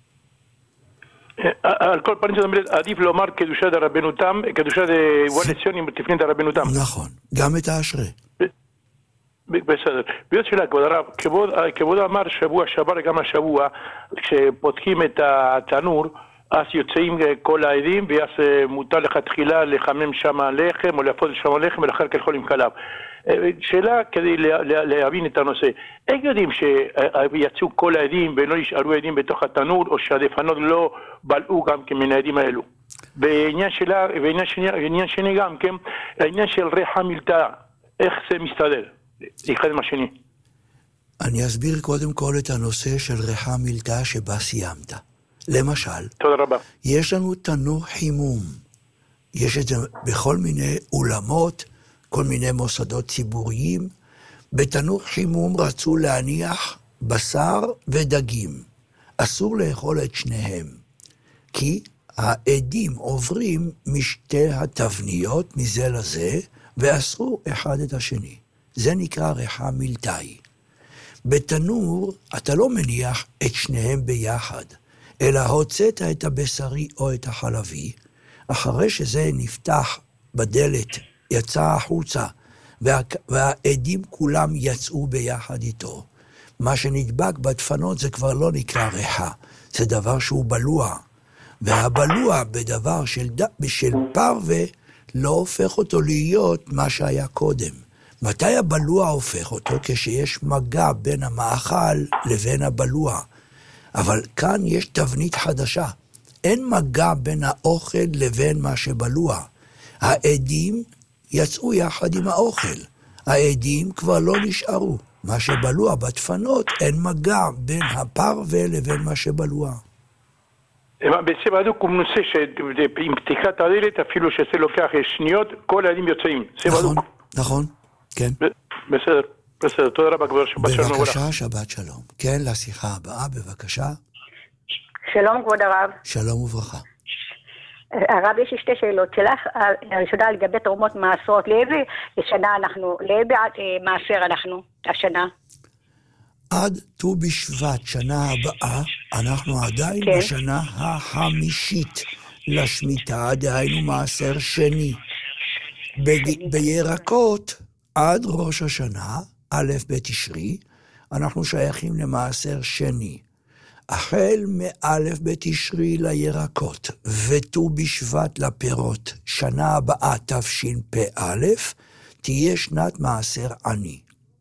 על כל פנים זאת אומרת, עדיף לומר קדושה דרבנותם, קדושה דוולציון עם תפנין דרבנותם. נכון, גם את האשרה. בסדר. בעוד שאלה, כבוד הרב, כבוד אמר שבוע שעבר גם השבוע, כשפותחים את התנור, אז יוצאים כל העדים, ואז מותר לך תחילה לחמם שם לחם, או להפות שם לחם, ולאחר כך לאכול עם חלב. שאלה כדי להבין את הנושא. איך יודעים שיצאו כל העדים ולא נשארו העדים בתוך התנור, או שהדפנות לא בלעו גם מן העדים האלו? בעניין שני גם, כן, העניין של ריחה מילתא, איך זה מסתדר? אחד עם השני. אני אסביר קודם כל את הנושא של ריחה מילתא שבה סיימת. למשל, תודה רבה. יש לנו תנור חימום. יש את זה בכל מיני אולמות, כל מיני מוסדות ציבוריים. בתנור חימום רצו להניח בשר ודגים. אסור לאכול את שניהם, כי העדים עוברים משתי התבניות, מזה לזה, ואסרו אחד את השני. זה נקרא ריחה מילתאי. בתנור אתה לא מניח את שניהם ביחד, אלא הוצאת את הבשרי או את החלבי, אחרי שזה נפתח בדלת, יצא החוצה, והעדים כולם יצאו ביחד איתו. מה שנדבק בדפנות זה כבר לא נקרא ריחה, זה דבר שהוא בלוע. והבלוע בדבר של פרווה לא הופך אותו להיות מה שהיה קודם. מתי הבלוע הופך אותו? כשיש מגע בין המאכל לבין הבלוע. אבל כאן יש תבנית חדשה. אין מגע בין האוכל לבין מה שבלוע. העדים יצאו יחד עם האוכל. העדים כבר לא נשארו. מה שבלוע בדפנות אין מגע בין הפרווה לבין מה שבלוע. בעצם בדוק הוא נושא שעם פתיחת הדלת, אפילו שזה לוקח שניות, כל העדים יוצאים. נכון, נכון, כן. בסדר, תודה רבה כבר, שבת שלום. בבקשה, שבת שלום. כן, לשיחה הבאה, בבקשה. שלום כבוד הרב. שלום וברכה. הרב, יש לי שתי שאלות שלך. הראשונה לגבי תרומות מעשרות, לאיזה שנה אנחנו, לאיזה מעשר אנחנו השנה? עד ט"ו בשבט, שנה הבאה, אנחנו עדיין כן. בשנה החמישית לשמיטה, דהיינו מעשר שני. בירקות, עד ראש השנה, א' בתשרי, אנחנו שייכים למעשר שני. החל מאלף בתשרי לירקות, וט"ו בשבט לפירות, שנה הבאה תשפ"א, תהיה שנת מעשר עני.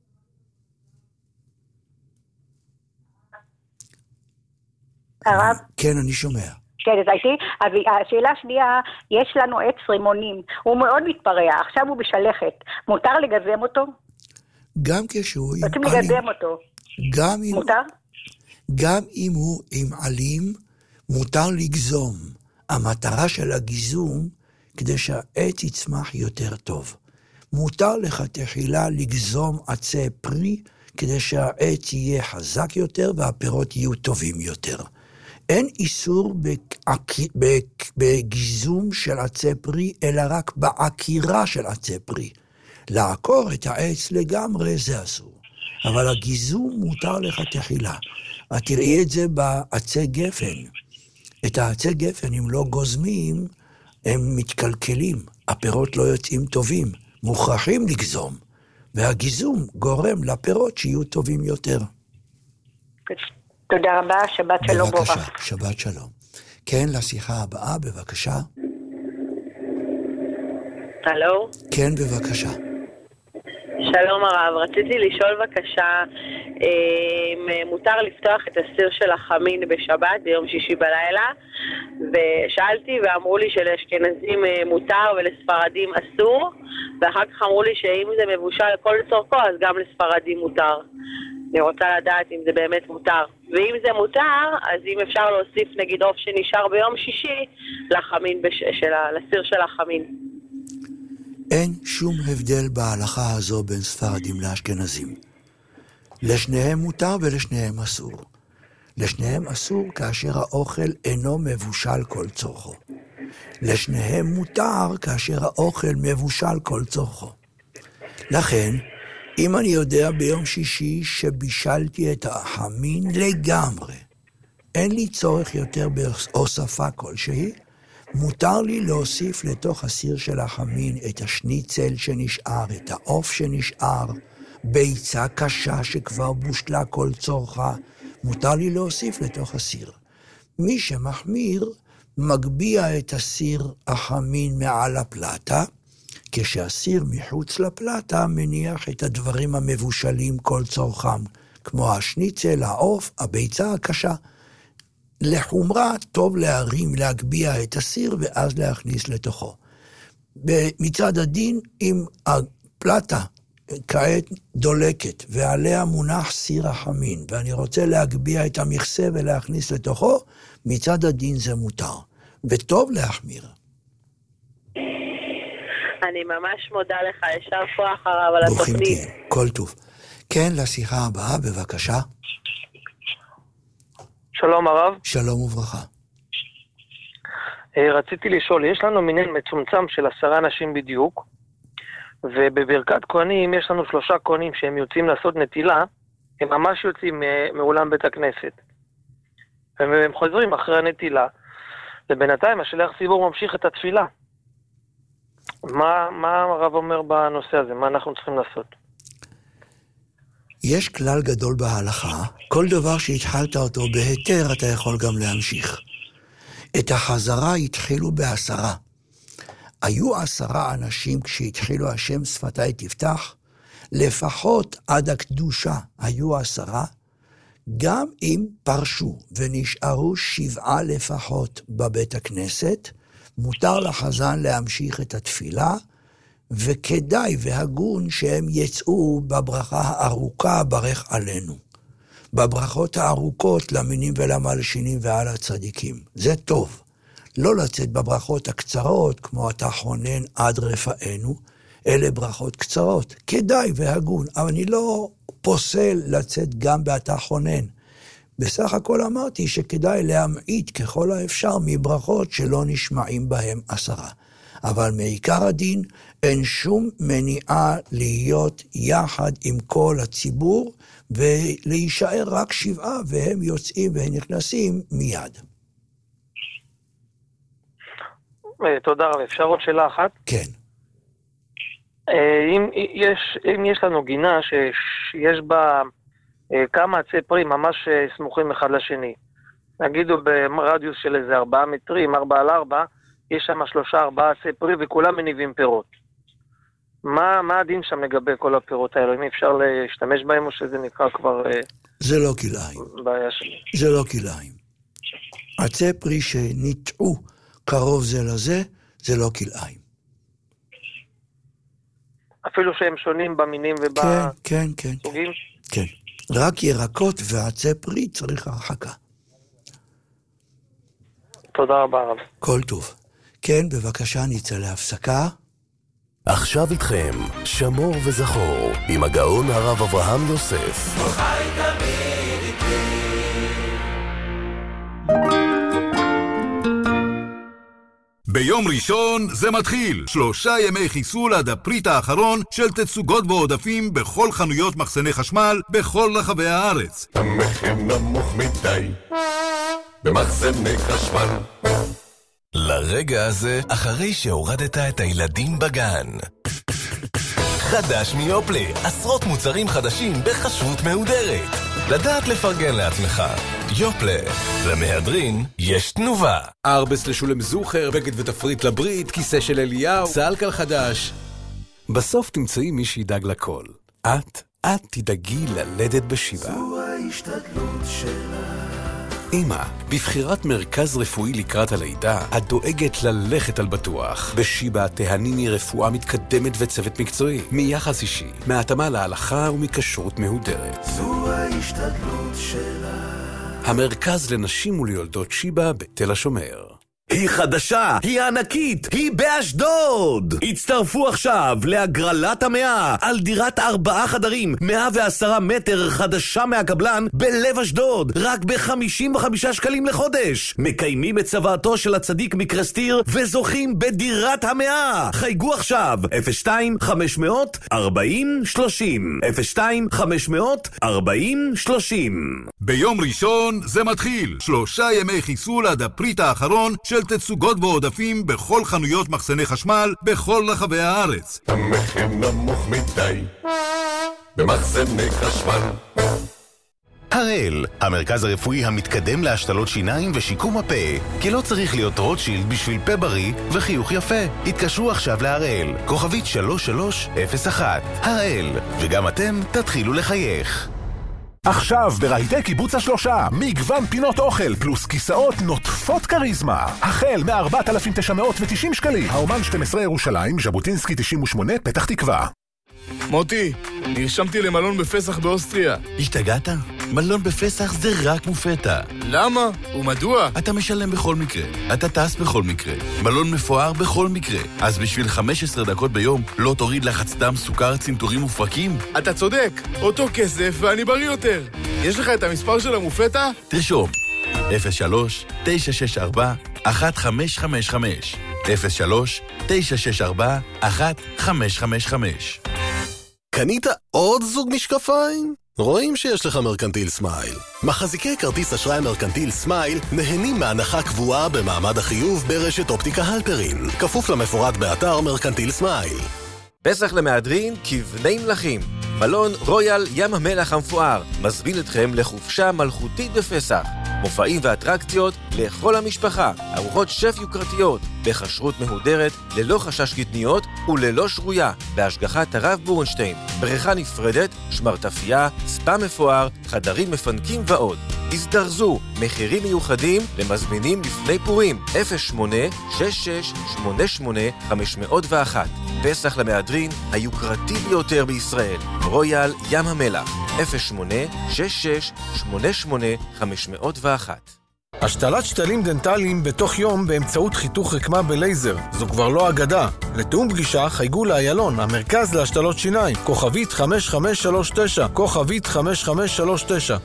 הרב? כן, אני שומע. כן, אז השאלה השנייה, יש לנו עץ רימונים, הוא מאוד מתפרע, עכשיו הוא בשלכת, מותר לגזם אותו? גם כשהוא עם רוצים לגזם אותו. מותר? גם אם הוא עם עלים, מותר לגזום. המטרה של הגיזום, כדי שהעץ יצמח יותר טוב. מותר לך תחילה לגזום עצי פרי, כדי שהעץ יהיה חזק יותר והפירות יהיו טובים יותר. אין איסור בגיזום של עצי פרי, אלא רק בעקירה של עצי פרי. לעקור את העץ לגמרי זה אסור. אבל הגיזום מותר לך תחילה. את תראי את זה בעצי גפן. את העצי גפן, אם לא גוזמים, הם מתקלקלים. הפירות לא יוצאים טובים. מוכרחים לגזום. והגיזום גורם לפירות שיהיו טובים יותר. תודה רבה, שבת שלום. בבקשה, שבת שלום. כן, לשיחה הבאה, בבקשה. הלו? כן, בבקשה. שלום הרב, רציתי לשאול בבקשה, מותר לפתוח את הסיר של החמין בשבת, ביום שישי בלילה, ושאלתי ואמרו לי שלאשכנזים מותר ולספרדים אסור, ואחר כך אמרו לי שאם זה מבושל לכל צורכו, אז גם לספרדים מותר. אני רוצה לדעת אם זה באמת מותר. ואם זה מותר, אז אם אפשר להוסיף נגיד עוף שנשאר ביום שישי לחמין לסיר של החמין. אין שום הבדל בהלכה הזו בין ספרדים לאשכנזים. לשניהם מותר ולשניהם אסור. לשניהם אסור כאשר האוכל אינו מבושל כל צורכו. לשניהם מותר כאשר האוכל מבושל כל צורכו. לכן, אם אני יודע ביום שישי שבישלתי את החמין לגמרי, אין לי צורך יותר בהוספה כלשהי, מותר לי להוסיף לתוך הסיר של החמין את השניצל שנשאר, את העוף שנשאר, ביצה קשה שכבר בושלה כל צורכה, מותר לי להוסיף לתוך הסיר. מי שמחמיר מגביע את הסיר החמין מעל הפלטה, כשהסיר מחוץ לפלטה מניח את הדברים המבושלים כל צורכם, כמו השניצל, העוף, הביצה הקשה. לחומרה טוב להגביע את הסיר ואז להכניס לתוכו. מצד הדין, אם הפלטה כעת דולקת ועליה מונח סיר החמין, ואני רוצה להגביע את המכסה ולהכניס לתוכו, מצד הדין זה מותר. וטוב להחמיר. אני ממש מודה לך, ישר כוח הרב על התוכנית. ברוכים תהיה, כל טוב. כן, לשיחה הבאה, בבקשה. שלום הרב. שלום וברכה. רציתי לשאול, יש לנו מניין מצומצם של 10 אנשים בדיוק, ובברכת כהנים יש לנו 3 כהנים שהם יוצאים לעשות נטילה, הם ממש יוצאים מאולם בית הכנסת. והם חוזרים אחרי הנטילה, ובינתיים השליח ציבור ממשיך את התפילה. מה הרב אומר בנושא הזה? מה אנחנו צריכים לעשות? יש כלל גדול בהלכה, כל דבר שהתחלת אותו בהיתר, אתה יכול גם להמשיך. את החזרה התחילו ב10. היו 10 אנשים כשהתחילו השם שפתי תפתח, לפחות עד הקדושה היו 10, גם אם פרשו ונשארו 7 לפחות בבית הכנסת, מותר לחזן להמשיך את התפילה, וכדאי והגון שהם יצאו בברכה הארוכה ברך עלינו. בברכות הארוכות למינים ולמלשינים ועל הצדיקים. זה טוב. לא לצאת בברכות הקצרות, כמו אתה חונן עד רפאנו, אלה ברכות קצרות. כדאי והגון, אבל אני לא פוסל לצאת גם באתה חונן. בסך הכל אמרתי שכדאי להמעיט ככל האפשר מברכות שלא נשמעים בהם 10. אבל מעיקר הדין אין שום מניעה להיות יחד עם כל הציבור, ולהישאר רק 7 והם יוצאים והם נכנסים מיד. תודה רב. אפשר עוד שאלה אחת? כן. אם יש לנו גינה שיש בה כמה עצי פרי ממש סמוכים אחד לשני, נגידו ברדיוס של איזה 4 מטרים, 4x4, יש שם 3-4 עצי פרי וכולם מניבים פירות. מה הדין שם לגבי כל הפירות האלו? אם אפשר להשתמש בהם או שזה נקרא כבר... זה לא כלאיים. בעיה שלי. זה לא כלאיים. עצי פרי שניטעו קרוב זה לזה, זה לא כלאיים. אפילו שהם שונים במינים כן. ובסוגים? כן. רק ירקות ועצי פרי צריך הרחקה. תודה רבה רב. כל טוב. כן, בבקשה נצא להפסקה. עכשיו איתכם, שמור וזכור, עם הגאון הרב אברהם יוסף. חי תמיד איתי. ביום ראשון זה מתחיל. 3 ימי חיסול עד הפריט האחרון של תצוגות ועודפים בכל חנויות מחסני חשמל בכל רחבי הארץ. המחיר נמוך מדי במחסני חשמל. לרגע הזה, אחרי שהורדת את הילדים בגן. חדש מיופלה, עשרות מוצרים חדשים בחשבות מהודרת. לדעת לפרגן לעצמך. יופלה, למהדרין יש תנובה. ארבס לשולם זוכר, בגד ותפריט לברית, כיסא של אליהו, סלקל חדש. בסוף תמצאי מי שידאג לכל. את תדאגי ללדת בשיבה. זו ההשתדלות שלה. אמא, בבחירת מרכז רפואי לקראת הלידה, את דואגת ללכת על בטוח. בשיבה תהניני רפואה מתקדמת וצוות מקצועי, מיחס אישי, מהתאמה להלכה ומכשרות מהודרת. זו ההשתדלות שלה. המרכז לנשים וליולדות שיבה בתל השומר. היא חדשה, היא ענקית, היא באשדוד! הצטרפו עכשיו להגרלת 100 על דירת 4 חדרים, 110 מטר חדשה מהקבלן בלב אשדוד, רק ב-55 שקלים לחודש. מקיימים את צוואתו של הצדיק מקרסטיר וזוכים בדירת 100. חייגו עכשיו, 02-500-40-30 02-500-40-30. ביום ראשון זה מתחיל. 3 ימי חיסול עד הפריט האחרון של תצוגות ועודפים בכל חנויות מחסני חשמל בכל רחבי הארץ. המחיר נמוך מדי במחסני חשמל. הראל, המרכז הרפואי המתקדם להשתלות שיניים ושיקום הפה, כי לא צריך להיות רוטשילד בשביל פה בריא וחיוך יפה. התקשרו עכשיו להראל, כוכבית 3301. הראל, וגם אתם תתחילו לחייך. עכשיו ברהיטי קיבוץ השלושה, מגוון פינות אוכל פלוס כיסאות נוטפות קריזמה. החל מ-4,990 שקלים. האומן 12 ירושלים, ז'בוטינסקי 98, פתח תקווה. מוטי, נרשמתי למלון בפסח באוסטריה. השתגעת? מלון בפסח זה רק מופתע. למה? ומדוע? אתה משלם בכל מקרה, אתה טס בכל מקרה, מלון מפואר בכל מקרה. אז בשביל 15 דקות ביום לא תוריד לחץ דם, סוכר, צנתורים ופרקים? אתה צודק, אותו כסף ואני בריא יותר. יש לך את המספר של המופתע? תרשום, 03-964 1555 03-964-1555. קנית עוד זוג משקפיים? רואים שיש לך מרקנטיל סמייל. מחזיקי כרטיס אשראי מרקנטיל סמייל נהנים מהנחה קבועה במעמד החיוב ברשת אופטיקה הלפרין, כפוף למפורט באתר מרקנטיל סמייל. פסח למהדרין כבני מלכים. מלון רויאל ים המלח המפואר מזמין אתכם לחופשה מלכותית בפסח. מופעים ואטרקציות לכל המשפחה, ארוחות שף יוקרתיות, בכשרות מהודרת, ללא חשש קטניות וללא שרויה, בהשגחת הרב בורנשטיין, בריכה נפרדת, שמרטפייה, ספא מפואר, חדרים מפנקים ועוד. הזדרזו, מחירים מיוחדים למזמינים לפני פורים, 08-6688-501. פסח למהדרין היוקרתי ביותר בישראל, רויאל ים המלח, 08-6688-501. השתלת שתלים דנטליים בתוך יום באמצעות חיתוך רקמה בלייזר. זו כבר לא אגדה. לתאום פגישה חייגו לאיילון, המרכז להשתלות שיניים, כוכבית 5539, כוכבית 5539.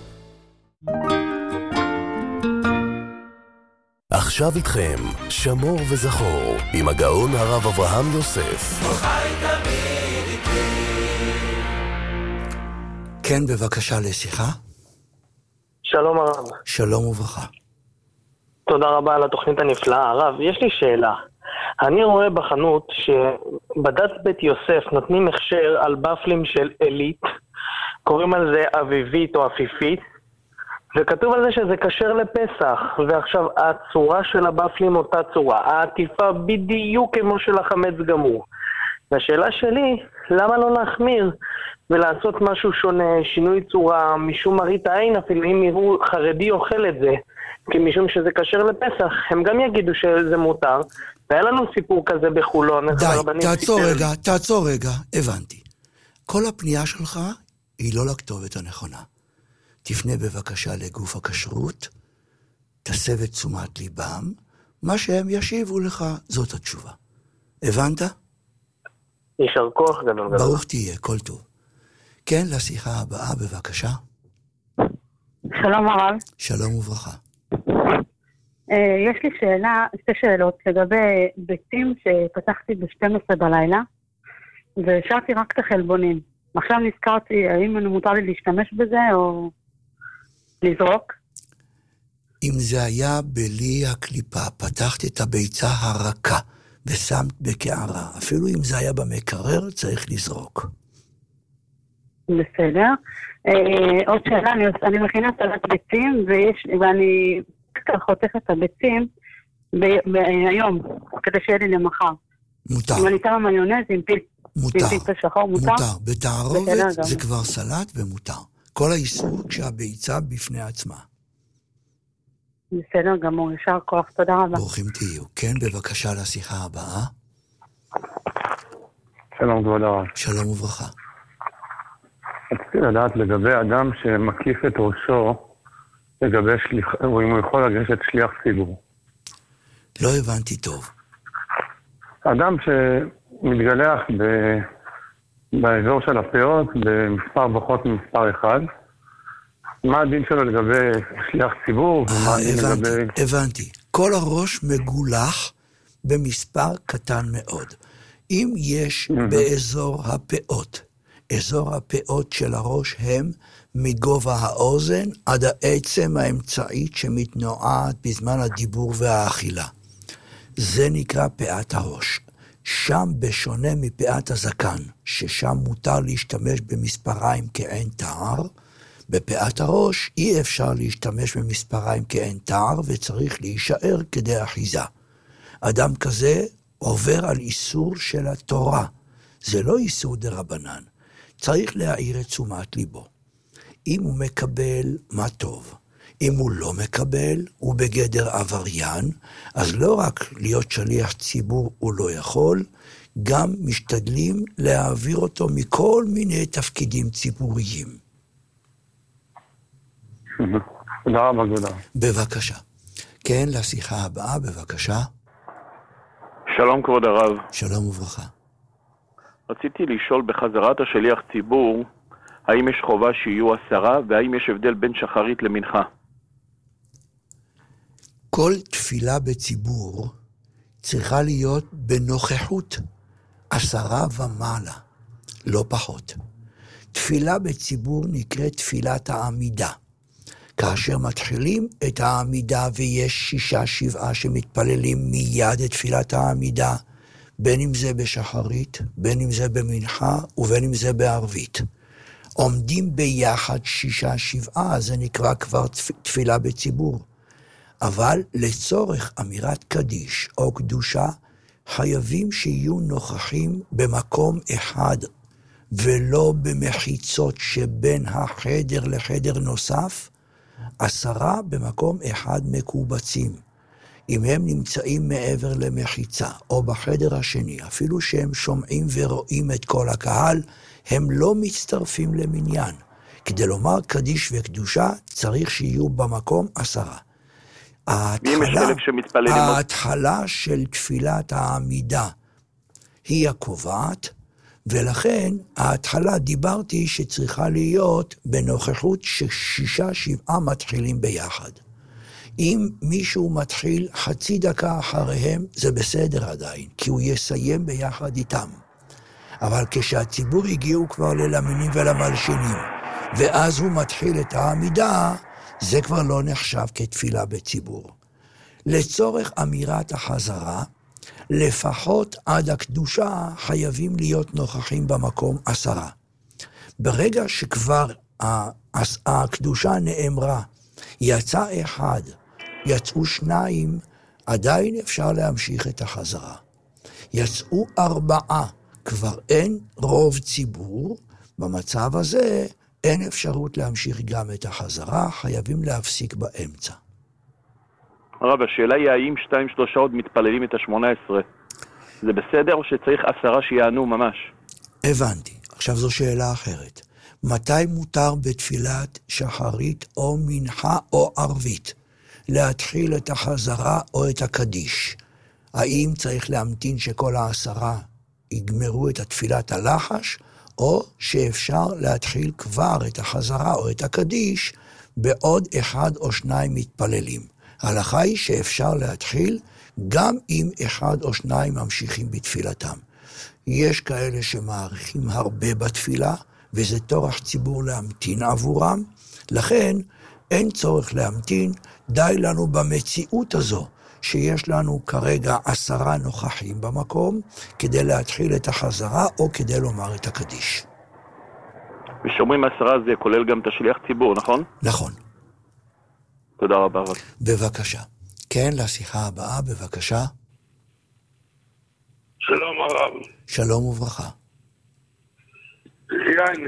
עכשיו איתכם, שמור וזכור, עם הגאון הרב אברהם יוסף. כן, בבקשה לשיחה. שלום הרב. שלום וברכה. תודה רבה על התוכנית הנפלאה. הרב, יש לי שאלה. אני רואה בחנות שבדת בית יוסף נותנים הכשר על בפלים של אלית, קוראים על זה אביבית או אפיפית, וכתוב על זה שזה כשר לפסח, ועכשיו הצורה של הבפלים אותה צורה, העטיפה בדיוק כמו של החמץ גמור. והשאלה שלי, למה לא להחמיר ולעשות משהו שונה, שינוי צורה, משום מראית העין, אפילו אם יראו חרדי אוכל את זה, כי משום שזה כשר לפסח, הם גם יגידו שזה מותר. והיה לנו סיפור כזה בחולון. די, תעצור רגע, הבנתי. כל הפנייה שלך היא לא לכתובת הנכונה. תפנה בבקשה לגוף הכשרות, תסב את תשומת ליבם, מה שהם ישיבו לך, זאת התשובה. הבנת? יישר כוח גדול. ברוך תהיה, כל טוב. כן, לשיחה הבאה, בבקשה. שלום הרב. שלום וברכה. יש לי שתי שאלות לגבי ביצים שפתחתי ב-12 בלילה, והשארתי רק את החלבונים. עכשיו נזכרתי, האם מותר לי להשתמש בזה או לזרוק? אם זה היה בלי הקליפה, פתחת את הביצה הרכה ושמת בקערה. אפילו אם זה היה במקרר, צריך לזרוק. בסדר. עוד שאלה, אני מכינה סלט ביצים, ואני חותכת את הביצים היום, כדי שיהיה לי למחר. מותר. אם אני שמה מיונז עם פלפל שחור, מותר? מותר. בתערובת זה כבר סלט ומותר. כל האיסור כשהביצה בפני עצמה. בסדר גמור, ישר כוח, תודה רבה. ברוכים תהיו. כן, בבקשה לשיחה הבאה. שלום כבוד הרב. שלום וברכה. רציתי לדעת לגבי אדם שמקיף את ראשו, לגבי או אם הוא יכול לגשת שליח ציבור. לא הבנתי טוב. אדם שמתגלח באזור של הפאות במספר פחות ממספר אחד, מה הדין שלו לגבי שליח ציבור? הבנתי. כל הראש מגולח במספר קטן מאוד. אם יש באזור הפאות, אזור הפאות של הראש הם מגובה האוזן עד העצם האמצעית שמתנועת בזמן הדיבור והאכילה. זה נקרא פאת הראש. שם בשונה מפאת הזקן, ששם מותר להשתמש במספריים כעין תער, בפאת הראש אי אפשר להשתמש במספריים כעין תער וצריך להישאר כדי אחיזה. אדם כזה עובר על איסור של התורה. זה לא איסור דרבנן. צריך להעיר את תשומת ליבו. אם הוא מקבל, מה טוב. אם הוא לא מקבל, הוא בגדר עבריין, אז לא רק להיות שליח ציבור הוא לא יכול, גם משתדלים להעביר אותו מכל מיני תפקידים ציבוריים. תודה רבה, גדולה. בבקשה. כן, לשיחה הבאה, בבקשה. שלום כבוד הרב. שלום וברכה. רציתי לשאול בחזרת השליח ציבור, האם יש חובה שיהיו 10, והאם יש הבדל בין שחרית למנחה? כל תפילה בציבור צריכה להיות בנוכחות 10 ומעלה, לא פחות. תפילה בציבור נקראת תפילת העמידה. כאשר מתחילים את העמידה ויש 6-7 שמתפללים מיד את תפילת העמידה, בין אם זה בשחרית, בין אם זה במנחה ובין אם זה בערבית. עומדים ביחד 6-7, זה נקרא כבר תפילה בציבור. אבל לצורך אמירת קדיש או קדושה, חייבים שיהיו נוכחים במקום אחד, ולא במחיצות שבין החדר לחדר נוסף, 10 במקום אחד מקובצים. אם הם נמצאים מעבר למחיצה, או בחדר השני, אפילו שהם שומעים ורואים את כל הקהל, הם לא מצטרפים למניין. כדי לומר קדיש וקדושה, צריך שיהיו במקום 10. ההתחלה של תפילת העמידה היא הקובעת, ולכן ההתחלה דיברתי שצריכה להיות בנוכחות ש6-7 מתחילים ביחד. אם מישהו מתחיל חצי דקה אחריהם, זה בסדר עדיין, כי הוא יסיים ביחד איתם. אבל כשהציבור הגיעו כבר ללמינים ולמלשינים, ואז הוא מתחיל את העמידה, זה כבר לא נחשב כתפילה בציבור. לצורך אמירת החזרה, לפחות עד הקדושה חייבים להיות נוכחים במקום 10. ברגע שכבר הקדושה נאמרה, יצא 1, יצאו 2, עדיין אפשר להמשיך את החזרה. יצאו 4, כבר אין רוב ציבור, במצב הזה אין אפשרות להמשיך גם את החזרה, חייבים להפסיק באמצע. הרב, השאלה היא האם 2-3 עוד מתפללים את ה-18. זה בסדר או שצריך 10 שיענו ממש? הבנתי. עכשיו זו שאלה אחרת. מתי מותר בתפילת שחרית או מנחה או ערבית להתחיל את החזרה או את הקדיש? האם צריך להמתין שכל 10 יגמרו את התפילת הלחש, או שאפשר להתחיל כבר את החזרה או את הקדיש בעוד 1 או 2 מתפללים? ההלכה היא שאפשר להתחיל גם אם 1 או 2 ממשיכים בתפילתם. יש כאלה שמעריכים הרבה בתפילה, וזה טורח ציבור להמתין עבורם, לכן אין צורך להמתין, די לנו במציאות הזו, שיש לנו כרגע 10 נוכחים במקום, כדי להתחיל את החזרה או כדי לומר את הקדיש. ושאומרים 10 זה כולל גם את השליח ציבור, נכון? נכון. תודה רבה. בבקשה. כן, לשיחה הבאה, בבקשה. שלום הרב. שלום וברכה. יין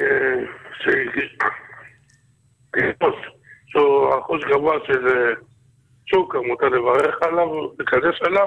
שהוא אחוז גבוה של שוקר, מותר לברך עליו, לקדש עליו?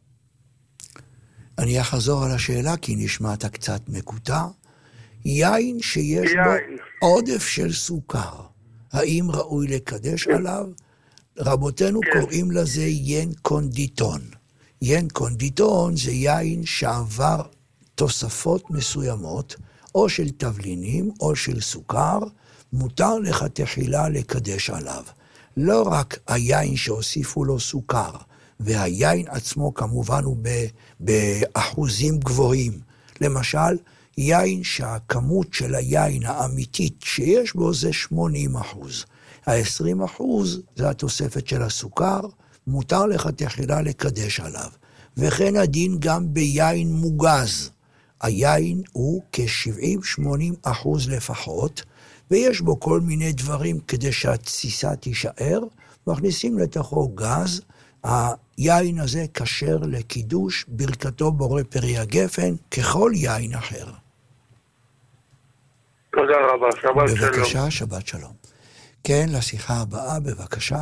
אני אחזור על השאלה כי נשמעת קצת מקוטע. יין שיש בו עודף של סוכר, האם ראוי לקדש עליו? רבותינו קוראים לזה יין קונדיטון. יין קונדיטון זה יין שעבר תוספות מסוימות, או של תבלינים או של סוכר, מותר לך תחילה לקדש עליו. לא רק היין שהוסיפו לו סוכר, והיין עצמו כמובן הוא באחוזים גבוהים. למשל, יין שהכמות של היין האמיתית שיש בו זה 80%. ה-20% זה התוספת של הסוכר, מותר לך תחילה לקדש עליו. וכן הדין גם ביין מוגז. היין הוא כ-70-80% לפחות, ויש בו כל מיני דברים כדי שהתסיסה תישאר, מכניסים לתוכו גז, היין הזה כשר לקידוש, ברכתו בורא פרי הגפן, ככל יין אחר. תודה רבה, שבת שלום. בבקשה, שבת שלום. כן, לשיחה הבאה, בבקשה.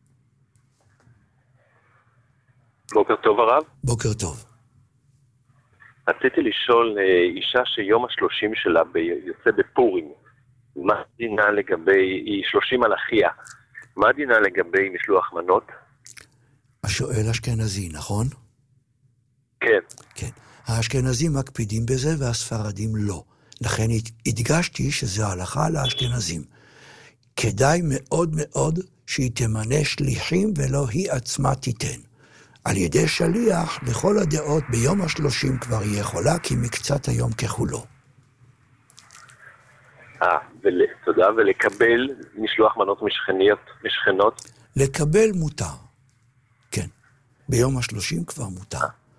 בוקר טוב הרב. בוקר טוב. רציתי לשאול אישה שיום ה-30 שלה יוצא בפורים, מה דינה לגבי, היא 30 על אחיה, מה דינה לגבי משלוח מנות? השואל אשכנזי, נכון? כן. כן. האשכנזים מקפידים בזה והספרדים לא. לכן הדגשתי שזה ההלכה לאשכנזים. כדאי מאוד מאוד שהיא תמנה שליחים ולא היא עצמה תיתן. על ידי שליח, לכל הדעות, ביום ה-30 כבר היא יכולה, כי מקצת היום ככולו. תודה, ולקבל משלוח מנות משכנות? לקבל מותר, כן. ביום ה-30 כבר מותר.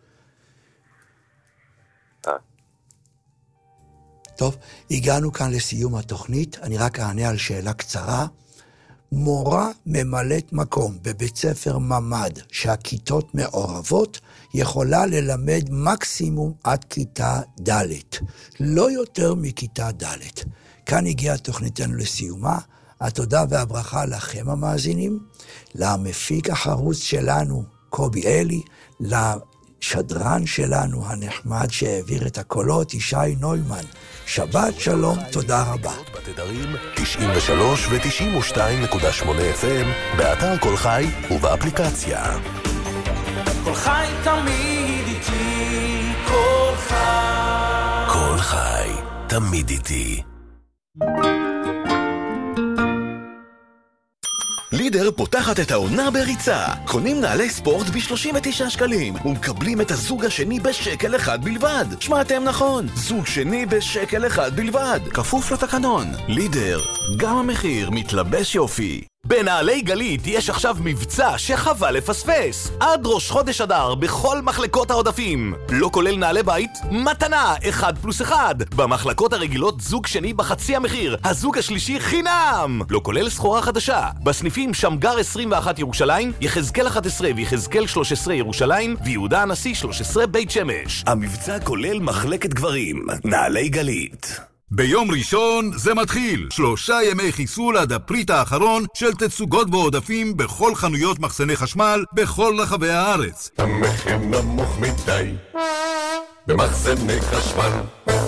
טוב, הגענו כאן לסיום התוכנית, אני רק אענה על שאלה קצרה. מורה ממלאת מקום בבית ספר ממד שהכיתות מעורבות, יכולה ללמד מקסימום עד כיתה ד', לא יותר מכיתה ד'. כאן הגיעה תוכניתנו לסיומה, התודה והברכה לכם המאזינים, למפיק החרוץ שלנו קובי אלי, לשדרן שלנו הנחמד שהעביר את הקולות ישי נוימן. שבת שלום, תודה רבה. בתדרים 93 ו-92.8 FM, באתר כל חי ובאפליקציה. כל חי תמיד איתי, כל חי. כל חי תמיד איתי. לידר פותחת את העונה בריצה. קונים נעלי ספורט ב-39 שקלים ומקבלים את הזוג השני בשקל אחד בלבד. שמעתם נכון, זוג שני בשקל אחד בלבד. כפוף לתקנון. לידר, גם המחיר מתלבש יופי. בנעלי גלית יש עכשיו מבצע שחבל לפספס. עד ראש חודש אדר בכל מחלקות העודפים. לא כולל נעלי בית, מתנה 1+1. במחלקות הרגילות זוג שני בחצי המחיר, הזוג השלישי חינם. לא כולל סחורה חדשה. בסניפים שמגר 21 ירושלים, יחזקאל 11 ויחזקאל 13 ירושלים, ויהודה הנשיא 13 בית שמש. המבצע כולל מחלקת גברים. נעלי גלית. ביום ראשון זה מתחיל. 3 ימי חיסול עד הפריט האחרון של תצוגות ועודפים בכל חנויות מחסני חשמל בכל רחבי הארץ. המחיר נמוך מדי במחסני חשמל.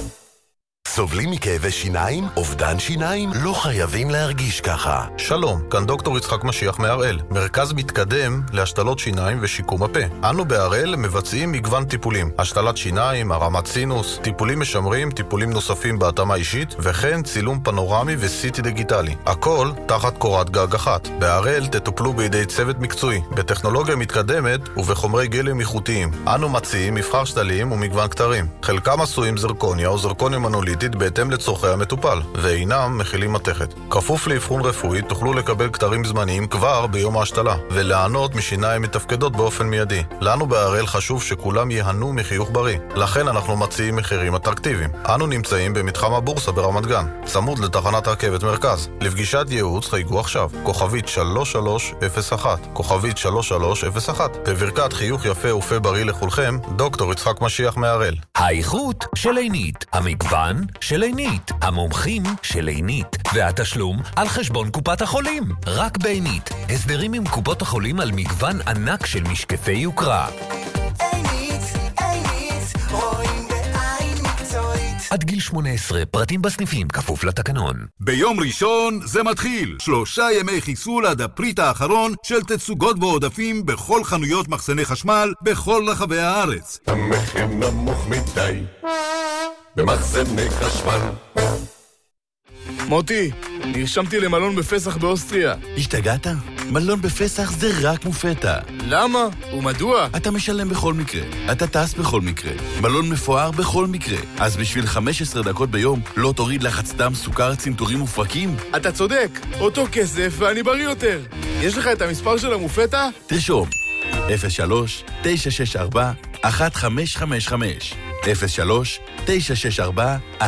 סובלים מכאבי שיניים? אובדן שיניים? לא חייבים להרגיש ככה. שלום, כאן דוקטור יצחק משיח מהראל, מרכז מתקדם להשתלות שיניים ושיקום הפה. אנו בהראל מבצעים מגוון טיפולים, השתלת שיניים, הרמת סינוס, טיפולים משמרים, טיפולים נוספים בהתאמה אישית, וכן צילום פנורמי וסיטי דיגיטלי. הכל תחת קורת גג אחת. בהראל תטופלו בידי צוות מקצועי, בטכנולוגיה מתקדמת ובחומרי גלם איכותיים. אנו מציעים מבחר שתלים ומגוון כתרים. חלקם עשויים זרקוניה או זרקוניה מנוליטית בהתאם לצורכי המטופל, ואינם מכילים מתכת. כפוף לאבחון רפואי תוכלו לקבל כתרים זמניים כבר ביום ההשתלה, ולענות משיניים מתפקדות באופן מיידי. לנו בהראל חשוב שכולם יהנו מחיוך בריא, לכן אנחנו מציעים מחירים אטרקטיביים. אנו נמצאים במתחם הבורסה ברמת גן, צמוד לתחנת רכבת מרכז. לפגישת ייעוץ חייגו עכשיו, כוכבית 3301, כוכבית 3301. בברכת חיוך יפה ופה בריא לכולכם, דוקטור יצחק משיח מהראל. האיכות של עינית, המגוון של עינית, המומחים של עינית, והתשלום על חשבון קופת החולים. רק בעינית, הסדרים עם קופות החולים על מגוון ענק של משקפי יוקרה. עינית, רואים בעין מקצועית. עד גיל 18, פרטים בסניפים, כפוף לתקנון. ביום ראשון זה מתחיל. 3 ימי חיסול עד הפריט האחרון של תצוגות ועודפים בכל חנויות מחסני חשמל בכל רחבי הארץ. המחיר נמוך מדי במחסני חשמל. מוטי, נרשמתי למלון בפסח באוסטריה. השתגעת? מלון בפסח זה רק מופתע. למה? ומדוע? אתה משלם בכל מקרה, אתה טס בכל מקרה, מלון מפואר בכל מקרה. אז בשביל 15 דקות ביום לא תוריד לחץ דם, סוכר, צנתורים ופרקים? אתה צודק, אותו כסף ואני בריא יותר. יש לך את המספר של המופתע? תרשום 03-964-1555 03-964-1555.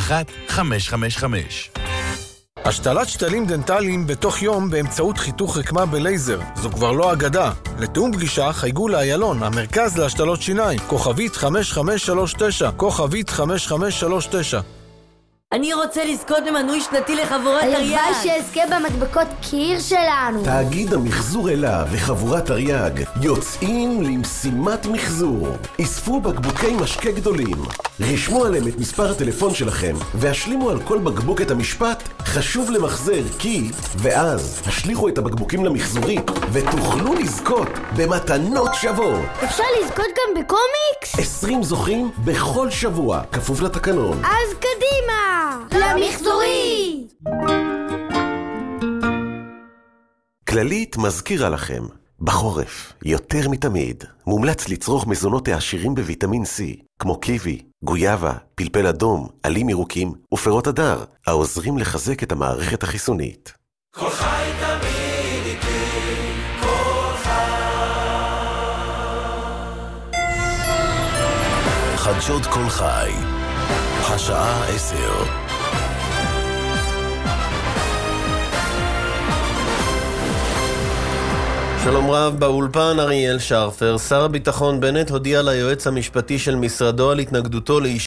השתלת שתלים דנטליים בתוך יום באמצעות חיתוך רקמה בלייזר. זו כבר לא אגדה. לתאום פגישה חייגו לאיילון, המרכז להשתלות שיניים. כוכבית 5539, כוכבית 5539. אני רוצה לזכות במנוי שנתי לחבורת תרי"ג. הלוואי שאזכה במדבקות קיר שלנו. תאגיד המחזור אלה וחבורת תרי"ג יוצאים למשימת מחזור. אספו בקבוקי משקה גדולים, רשמו עליהם את מספר הטלפון שלכם והשלימו על כל בקבוק את המשפט חשוב למחזר כי, ואז השליחו את הבקבוקים למחזורית ותוכלו לזכות במתנות שוות. אפשר לזכות גם בקומיקס? 20 זוכים בכל שבוע, כפוף לתקנון. אז קדימה! למחזורית! כללית מזכירה לכם, בחורף, יותר מתמיד, מומלץ לצרוך מזונות העשירים בוויטמין C, כמו קיווי, גויאבה, פלפל אדום, עלים ירוקים ופירות הדר, העוזרים לחזק את המערכת החיסונית. כל חי תמיד איתי, כל חי. חדשות כל חי, השעה 10. שלום רב, באולפן אריאל שרפר. שר הביטחון בנט הודיע ליועץ המשפטי של משרדו על התנגדותו